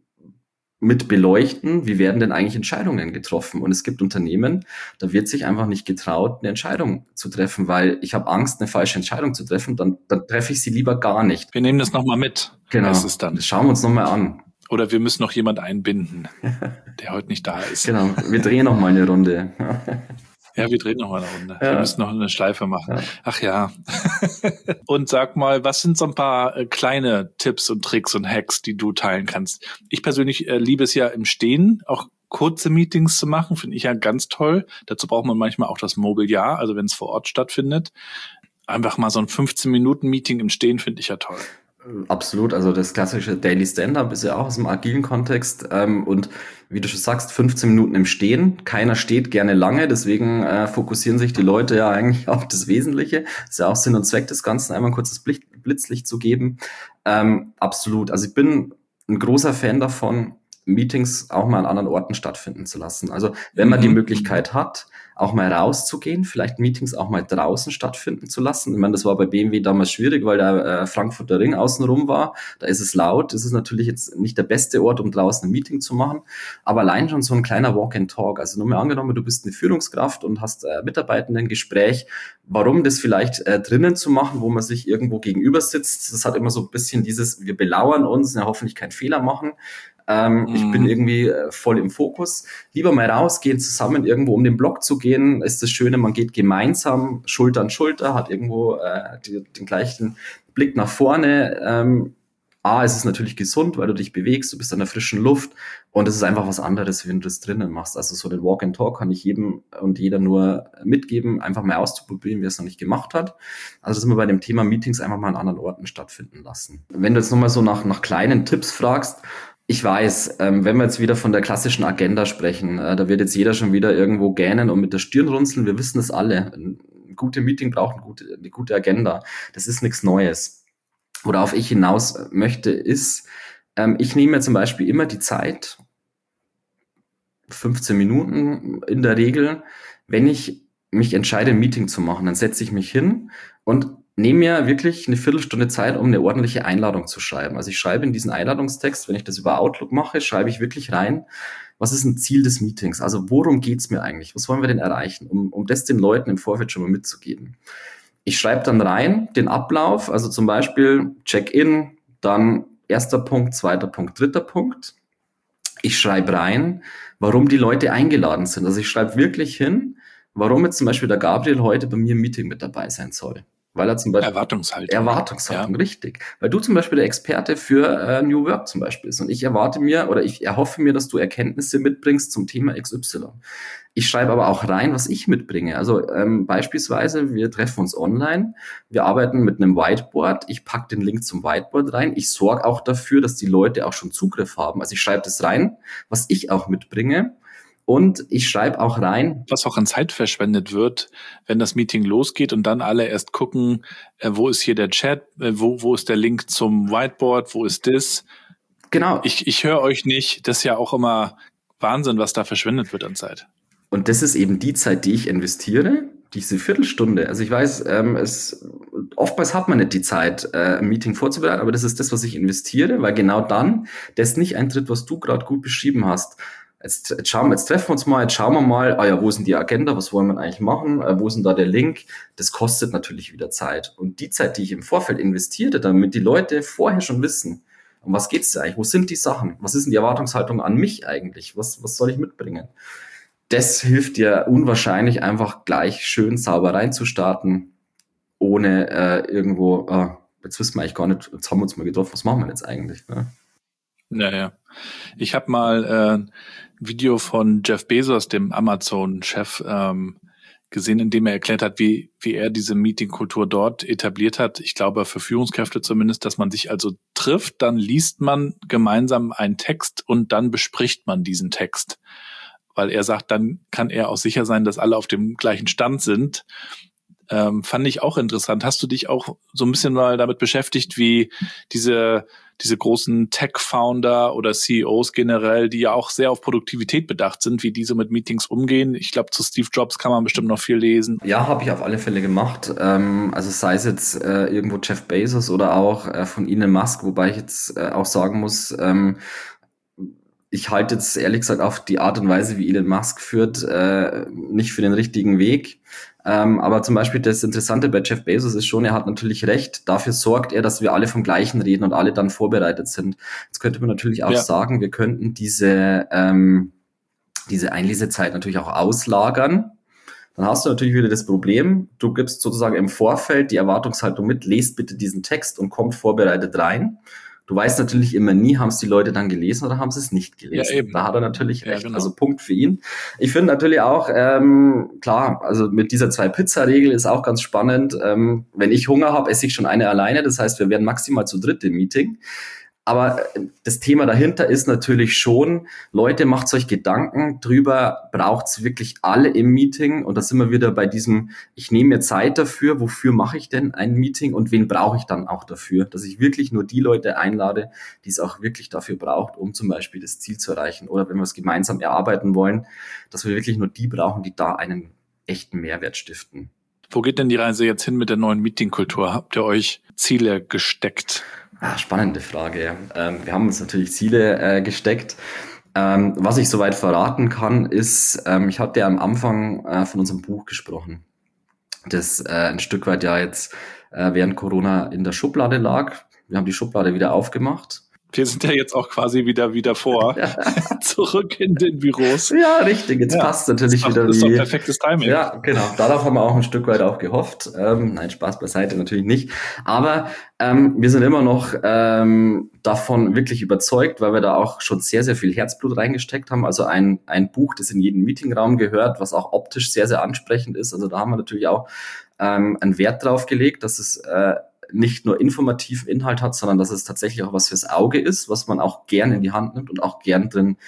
mit beleuchten, wie werden denn eigentlich Entscheidungen getroffen? Und es gibt Unternehmen, da wird sich einfach nicht getraut, eine Entscheidung zu treffen, weil ich habe Angst, eine falsche Entscheidung zu treffen, dann treffe ich sie lieber gar nicht. Wir nehmen das nochmal mit. Genau, das schauen wir uns nochmal an. Oder wir müssen noch jemand einbinden, der heute nicht da ist. Genau, wir drehen nochmal eine Runde. Ja, wir drehen noch mal eine Runde. Ja. Wir müssen noch eine Schleife machen. Ja. Ach ja. Und sag mal, was sind so ein paar kleine Tipps und Tricks und Hacks, die du teilen kannst? Ich persönlich liebe es ja im Stehen, auch kurze Meetings zu machen, finde ich ja ganz toll. Dazu braucht man manchmal auch das Mobiliar, also wenn es vor Ort stattfindet. Einfach mal so ein 15-Minuten-Meeting im Stehen finde ich ja toll. Absolut, also das klassische Daily Stand-up ist ja auch aus dem agilen Kontext und wie du schon sagst, 15 Minuten im Stehen. Keiner steht gerne lange, deswegen fokussieren sich die Leute ja eigentlich auf das Wesentliche. Das ist ja auch Sinn und Zweck des Ganzen, einmal ein kurzes Blitzlicht zu geben. Absolut, also ich bin ein großer Fan davon, Meetings auch mal an anderen Orten stattfinden zu lassen. Also wenn man die Möglichkeit hat, auch mal rauszugehen, vielleicht Meetings auch mal draußen stattfinden zu lassen. Ich meine, das war bei BMW damals schwierig, weil der Frankfurter Ring außenrum war. Da ist es laut. Das ist natürlich jetzt nicht der beste Ort, um draußen ein Meeting zu machen. Aber allein schon so ein kleiner Walk and Talk. Also nur mal angenommen, du bist eine Führungskraft und hast Mitarbeitenden-Gespräch. Warum das vielleicht drinnen zu machen, wo man sich irgendwo gegenüber sitzt? Das hat immer so ein bisschen dieses, wir belauern uns, ja, hoffentlich keinen Fehler machen. Ich bin irgendwie voll im Fokus. Lieber mal rausgehen, zusammen irgendwo um den Block zu gehen, ist das Schöne, man geht gemeinsam Schulter an Schulter, hat irgendwo den gleichen Blick nach vorne. Es ist natürlich gesund, weil du dich bewegst, du bist an der frischen Luft und es ist einfach was anderes, wenn du das drinnen machst. Also so den Walk and Talk kann ich jedem und jeder nur mitgeben, einfach mal auszuprobieren, wer es noch nicht gemacht hat. Also dass wir bei dem Thema Meetings einfach mal an anderen Orten stattfinden lassen. Wenn du jetzt nochmal so nach kleinen Tipps fragst, ich weiß, wenn wir jetzt wieder von der klassischen Agenda sprechen, da wird jetzt jeder schon wieder irgendwo gähnen und mit der Stirn runzeln. Wir wissen es alle. Ein gutes Meeting braucht eine gute Agenda. Das ist nichts Neues. Worauf ich hinaus möchte, ist, ich nehme mir zum Beispiel immer die Zeit, 15 Minuten in der Regel, wenn ich mich entscheide, ein Meeting zu machen, dann setze ich mich hin und nehme mir wirklich eine Viertelstunde Zeit, um eine ordentliche Einladung zu schreiben. Also ich schreibe in diesen Einladungstext, wenn ich das über Outlook mache, schreibe ich wirklich rein, was ist ein Ziel des Meetings? Also worum geht's mir eigentlich? Was wollen wir denn erreichen? Um das den Leuten im Vorfeld schon mal mitzugeben. Ich schreibe dann rein den Ablauf, also zum Beispiel Check-in, dann erster Punkt, zweiter Punkt, dritter Punkt. Ich schreibe rein, warum die Leute eingeladen sind. Also ich schreibe wirklich hin, warum jetzt zum Beispiel der Gabriel heute bei mir im Meeting mit dabei sein soll. Weil er zum Beispiel Erwartungshaltung, ja. Richtig. Weil du zum Beispiel der Experte für New Work zum Beispiel bist. Und ich erhoffe mir, dass du Erkenntnisse mitbringst zum Thema XY. Ich schreibe aber auch rein, was ich mitbringe. Also beispielsweise, wir treffen uns online, wir arbeiten mit einem Whiteboard, ich packe den Link zum Whiteboard rein, ich sorge auch dafür, dass die Leute auch schon Zugriff haben. Also ich schreibe das rein, was ich auch mitbringe. Und ich schreibe auch rein, was auch an Zeit verschwendet wird, wenn das Meeting losgeht und dann alle erst gucken, wo ist hier der Chat, wo ist der Link zum Whiteboard, wo ist das? Genau. Ich höre euch nicht, das ist ja auch immer Wahnsinn, was da verschwendet wird an Zeit. Und das ist eben die Zeit, die ich investiere, diese Viertelstunde. Also ich weiß, oftmals hat man nicht die Zeit, ein Meeting vorzubereiten, aber das ist das, was ich investiere, weil genau dann das nicht eintritt, was du gerade gut beschrieben hast. Jetzt treffen wir uns mal, jetzt schauen wir mal, wo ist denn die Agenda, was wollen wir eigentlich machen, wo ist denn da der Link? Das kostet natürlich wieder Zeit. Und die Zeit, die ich im Vorfeld investierte, damit die Leute vorher schon wissen, um was geht's da eigentlich, wo sind die Sachen, was ist denn die Erwartungshaltung an mich eigentlich, was soll ich mitbringen? Das hilft dir unwahrscheinlich, einfach gleich schön sauber reinzustarten, ohne irgendwo, jetzt wissen wir eigentlich gar nicht, jetzt haben wir uns mal getroffen, was machen wir jetzt eigentlich? Ne? Naja, ich habe mal ein Video von Jeff Bezos, dem Amazon-Chef, gesehen, in dem er erklärt hat, wie er diese Meetingkultur dort etabliert hat. Ich glaube, für Führungskräfte zumindest, dass man sich also trifft, dann liest man gemeinsam einen Text und dann bespricht man diesen Text. Weil er sagt, dann kann er auch sicher sein, dass alle auf dem gleichen Stand sind. Fand ich auch interessant. Hast du dich auch so ein bisschen mal damit beschäftigt, wie diese großen Tech-Founder oder CEOs generell, die ja auch sehr auf Produktivität bedacht sind, wie die so mit Meetings umgehen? Ich glaube, zu Steve Jobs kann man bestimmt noch viel lesen. Ja, habe ich auf alle Fälle gemacht. Also sei es jetzt irgendwo Jeff Bezos oder auch von Elon Musk, wobei ich jetzt auch sagen muss, ich halte jetzt ehrlich gesagt auf die Art und Weise, wie Elon Musk führt, nicht für den richtigen Weg. Aber zum Beispiel das Interessante bei Jeff Bezos ist schon, er hat natürlich recht, dafür sorgt er, dass wir alle vom Gleichen reden und alle dann vorbereitet sind. Jetzt könnte man natürlich auch sagen, wir könnten diese Einlesezeit natürlich auch auslagern. Dann hast du natürlich wieder das Problem, du gibst sozusagen im Vorfeld die Erwartungshaltung mit, lest bitte diesen Text und kommt vorbereitet rein. Du weißt natürlich immer nie, haben es die Leute dann gelesen oder haben sie es nicht gelesen. Ja, eben. Da hat er natürlich recht. Genau. Also Punkt für ihn. Ich finde natürlich auch, klar, also mit dieser 2-Pizza-Regel ist auch ganz spannend. Wenn ich Hunger habe, esse ich schon eine alleine. Das heißt, wir werden maximal zu dritt im Meeting. Aber das Thema dahinter ist natürlich schon, Leute, macht euch Gedanken drüber, braucht's wirklich alle im Meeting? Und da sind wir wieder bei diesem, ich nehme mir Zeit dafür, wofür mache ich denn ein Meeting und wen brauche ich dann auch dafür? Dass ich wirklich nur die Leute einlade, die es auch wirklich dafür braucht, um zum Beispiel das Ziel zu erreichen. Oder wenn wir es gemeinsam erarbeiten wollen, dass wir wirklich nur die brauchen, die da einen echten Mehrwert stiften. Wo geht denn die Reise jetzt hin mit der neuen Meetingkultur? Habt ihr euch Ziele gesteckt? Spannende Frage. Ja. Wir haben uns natürlich Ziele gesteckt. Was ich soweit verraten kann, ist, ich hatte ja am Anfang von unserem Buch gesprochen, das ein Stück weit ja jetzt während Corona in der Schublade lag. Wir haben die Schublade wieder aufgemacht. Wir sind ja jetzt auch quasi wieder vor, zurück in den Büros. Ja, richtig. Jetzt passt natürlich wieder. Das ist doch perfektes Timing. Ja, genau. Darauf haben wir auch ein Stück weit auch gehofft. Nein, Spaß beiseite natürlich nicht. Aber wir sind immer noch davon wirklich überzeugt, weil wir da auch schon sehr, sehr viel Herzblut reingesteckt haben. Also ein Buch, das in jeden Meetingraum gehört, was auch optisch sehr, sehr ansprechend ist. Also da haben wir natürlich auch einen Wert drauf gelegt, dass es nicht nur informativen Inhalt hat, sondern dass es tatsächlich auch was fürs Auge ist, was man auch gern in die Hand nimmt und auch gern drin,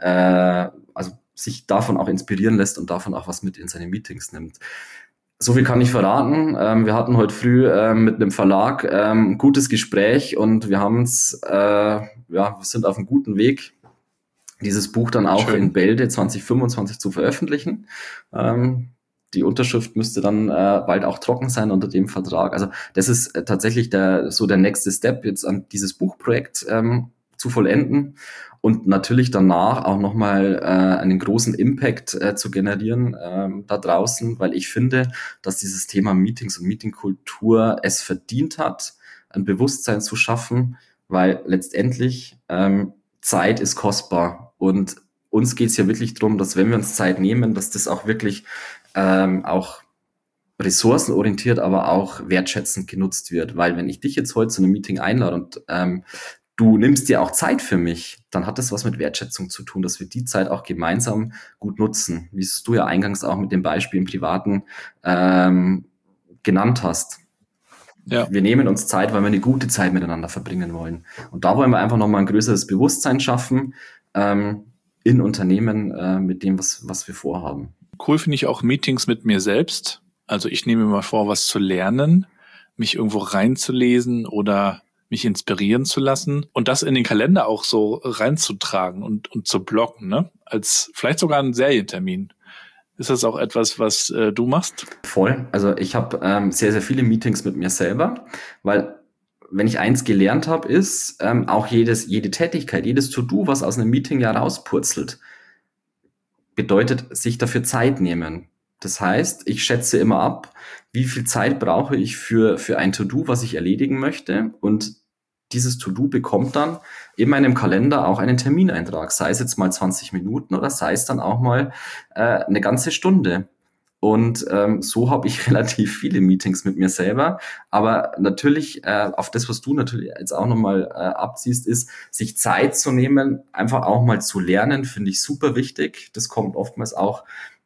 also sich davon auch inspirieren lässt und davon auch was mit in seine Meetings nimmt. So viel kann ich verraten. Wir hatten heute früh mit einem Verlag ein gutes Gespräch und wir haben uns, wir sind auf einem guten Weg, dieses Buch dann auch in Bälde 2025 zu veröffentlichen. die Unterschrift müsste dann bald auch trocken sein unter dem Vertrag. Also das ist tatsächlich der nächste Step, jetzt an dieses Buchprojekt zu vollenden und natürlich danach auch nochmal einen großen Impact zu generieren da draußen, weil ich finde, dass dieses Thema Meetings und Meetingkultur es verdient hat, ein Bewusstsein zu schaffen, weil letztendlich Zeit ist kostbar und uns geht es ja wirklich darum, dass wenn wir uns Zeit nehmen, dass das auch wirklich auch ressourcenorientiert, aber auch wertschätzend genutzt wird. Weil wenn ich dich jetzt heute zu einem Meeting einlade und du nimmst dir auch Zeit für mich, dann hat das was mit Wertschätzung zu tun, dass wir die Zeit auch gemeinsam gut nutzen, wie es du ja eingangs auch mit dem Beispiel im Privaten genannt hast. Ja. Wir nehmen uns Zeit, weil wir eine gute Zeit miteinander verbringen wollen. Und da wollen wir einfach nochmal ein größeres Bewusstsein schaffen in Unternehmen mit dem, was wir vorhaben. Cool finde ich auch Meetings mit mir selbst. Also ich nehme mir mal vor, was zu lernen, mich irgendwo reinzulesen oder mich inspirieren zu lassen und das in den Kalender auch so reinzutragen und zu blocken, ne? Als vielleicht sogar einen Serientermin. Ist das auch etwas, was du machst? Voll. Also ich habe sehr, sehr viele Meetings mit mir selber, weil wenn ich eins gelernt habe, ist auch jede Tätigkeit, jedes To-Do, was aus einem Meeting ja rauspurzelt, bedeutet sich dafür Zeit nehmen. Das heißt, ich schätze immer ab, wie viel Zeit brauche ich für ein To-Do, was ich erledigen möchte, und dieses To-Do bekommt dann in meinem Kalender auch einen Termineintrag, sei es jetzt mal 20 Minuten oder sei es dann auch mal eine ganze Stunde. Und so habe ich relativ viele Meetings mit mir selber. Aber natürlich, auf das, was du natürlich jetzt auch nochmal abziehst, ist, sich Zeit zu nehmen, einfach auch mal zu lernen, finde ich super wichtig. Das kommt oftmals auch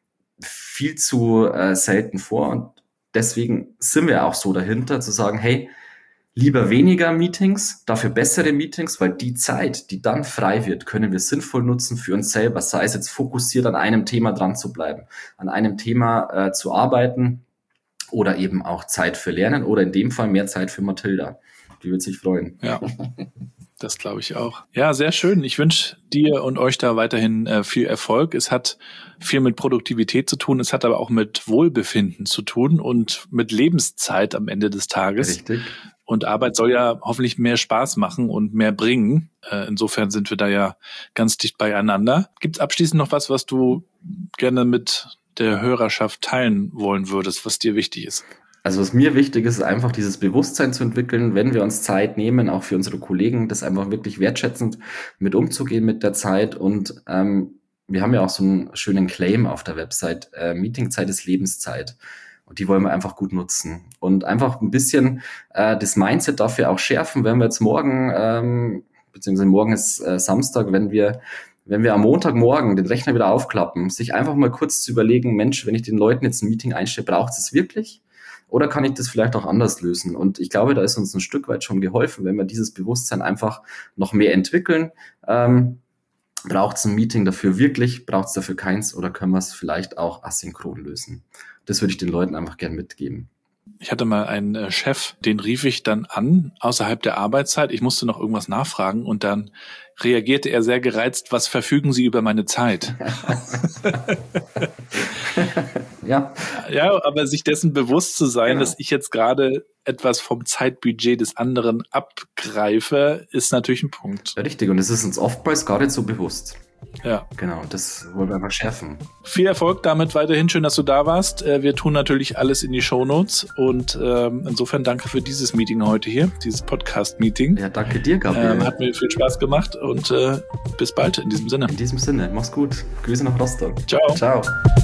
viel zu selten vor. Und deswegen sind wir auch so dahinter, zu sagen, hey, lieber weniger Meetings, dafür bessere Meetings, weil die Zeit, die dann frei wird, können wir sinnvoll nutzen für uns selber. Sei es jetzt fokussiert an einem Thema dran zu bleiben, an einem Thema zu arbeiten oder eben auch Zeit für Lernen oder in dem Fall mehr Zeit für Mathilda. Die wird sich freuen. Ja, das glaube ich auch. Ja, sehr schön. Ich wünsche dir und euch da weiterhin viel Erfolg. Es hat viel mit Produktivität zu tun. Es hat aber auch mit Wohlbefinden zu tun und mit Lebenszeit am Ende des Tages. Richtig. Und Arbeit soll ja hoffentlich mehr Spaß machen und mehr bringen. Insofern sind wir da ja ganz dicht beieinander. Gibt es abschließend noch was du gerne mit der Hörerschaft teilen wollen würdest, was dir wichtig ist? Also was mir wichtig ist einfach dieses Bewusstsein zu entwickeln, wenn wir uns Zeit nehmen, auch für unsere Kollegen, das einfach wirklich wertschätzend mit umzugehen mit der Zeit. Und wir haben ja auch so einen schönen Claim auf der Website, Meetingzeit ist Lebenszeit. Und die wollen wir einfach gut nutzen. Und einfach ein bisschen das Mindset dafür auch schärfen, wenn wir jetzt morgen, beziehungsweise morgen ist Samstag, wenn wir am Montagmorgen den Rechner wieder aufklappen, sich einfach mal kurz zu überlegen, Mensch, wenn ich den Leuten jetzt ein Meeting einstelle, braucht es wirklich? Oder kann ich das vielleicht auch anders lösen? Und ich glaube, da ist uns ein Stück weit schon geholfen, wenn wir dieses Bewusstsein einfach noch mehr entwickeln. Braucht es ein Meeting dafür wirklich? Braucht es dafür keins? Oder können wir es vielleicht auch asynchron lösen? Das würde ich den Leuten einfach gern mitgeben. Ich hatte mal einen Chef, den rief ich dann an, außerhalb der Arbeitszeit. Ich musste noch irgendwas nachfragen und dann reagierte er sehr gereizt, was verfügen Sie über meine Zeit? Ja, aber sich dessen bewusst zu sein, dass ich jetzt gerade etwas vom Zeitbudget des anderen abgreife, ist natürlich ein Punkt. Ja, richtig, und es ist uns oftmals gar nicht so bewusst. Ja. Genau, das wollen wir einfach schärfen. Viel Erfolg damit weiterhin. Schön, dass du da warst. Wir tun natürlich alles in die Shownotes und insofern danke für dieses Meeting heute hier, dieses Podcast-Meeting. Ja, danke dir, Gabriel. Hat mir viel Spaß gemacht und bis bald in diesem Sinne. In diesem Sinne, mach's gut. Grüße nach Rostock. Ciao. Ciao.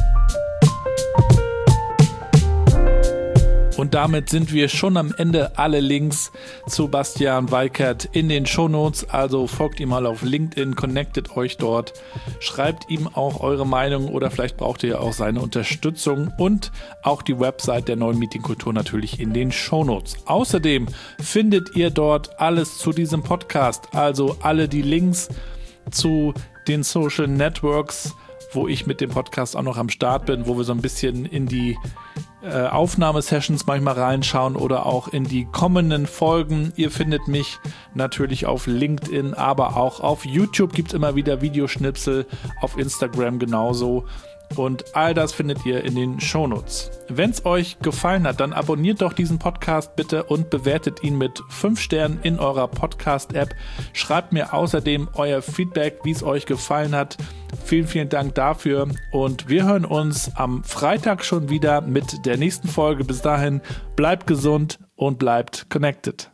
Und damit sind wir schon am Ende. Alle Links zu Bastian Weikert in den Shownotes. Also folgt ihm mal auf LinkedIn, connectet euch dort, schreibt ihm auch eure Meinung oder vielleicht braucht ihr auch seine Unterstützung und auch die Website der neuen Meetingkultur natürlich in den Shownotes. Außerdem findet ihr dort alles zu diesem Podcast, also alle die Links zu den Social Networks, wo ich mit dem Podcast auch noch am Start bin, wo wir so ein bisschen in die Aufnahmesessions manchmal reinschauen oder auch in die kommenden Folgen. Ihr findet mich natürlich auf LinkedIn, aber auch auf YouTube gibt es immer wieder Videoschnipsel, auf Instagram genauso. und all das findet ihr in den Shownotes. Wenn es euch gefallen hat, dann abonniert doch diesen Podcast bitte und bewertet ihn mit 5 Sternen in eurer Podcast-App. Schreibt mir außerdem euer Feedback, wie es euch gefallen hat. Vielen, vielen Dank dafür und wir hören uns am Freitag schon wieder mit der nächsten Folge. Bis dahin, bleibt gesund und bleibt connected.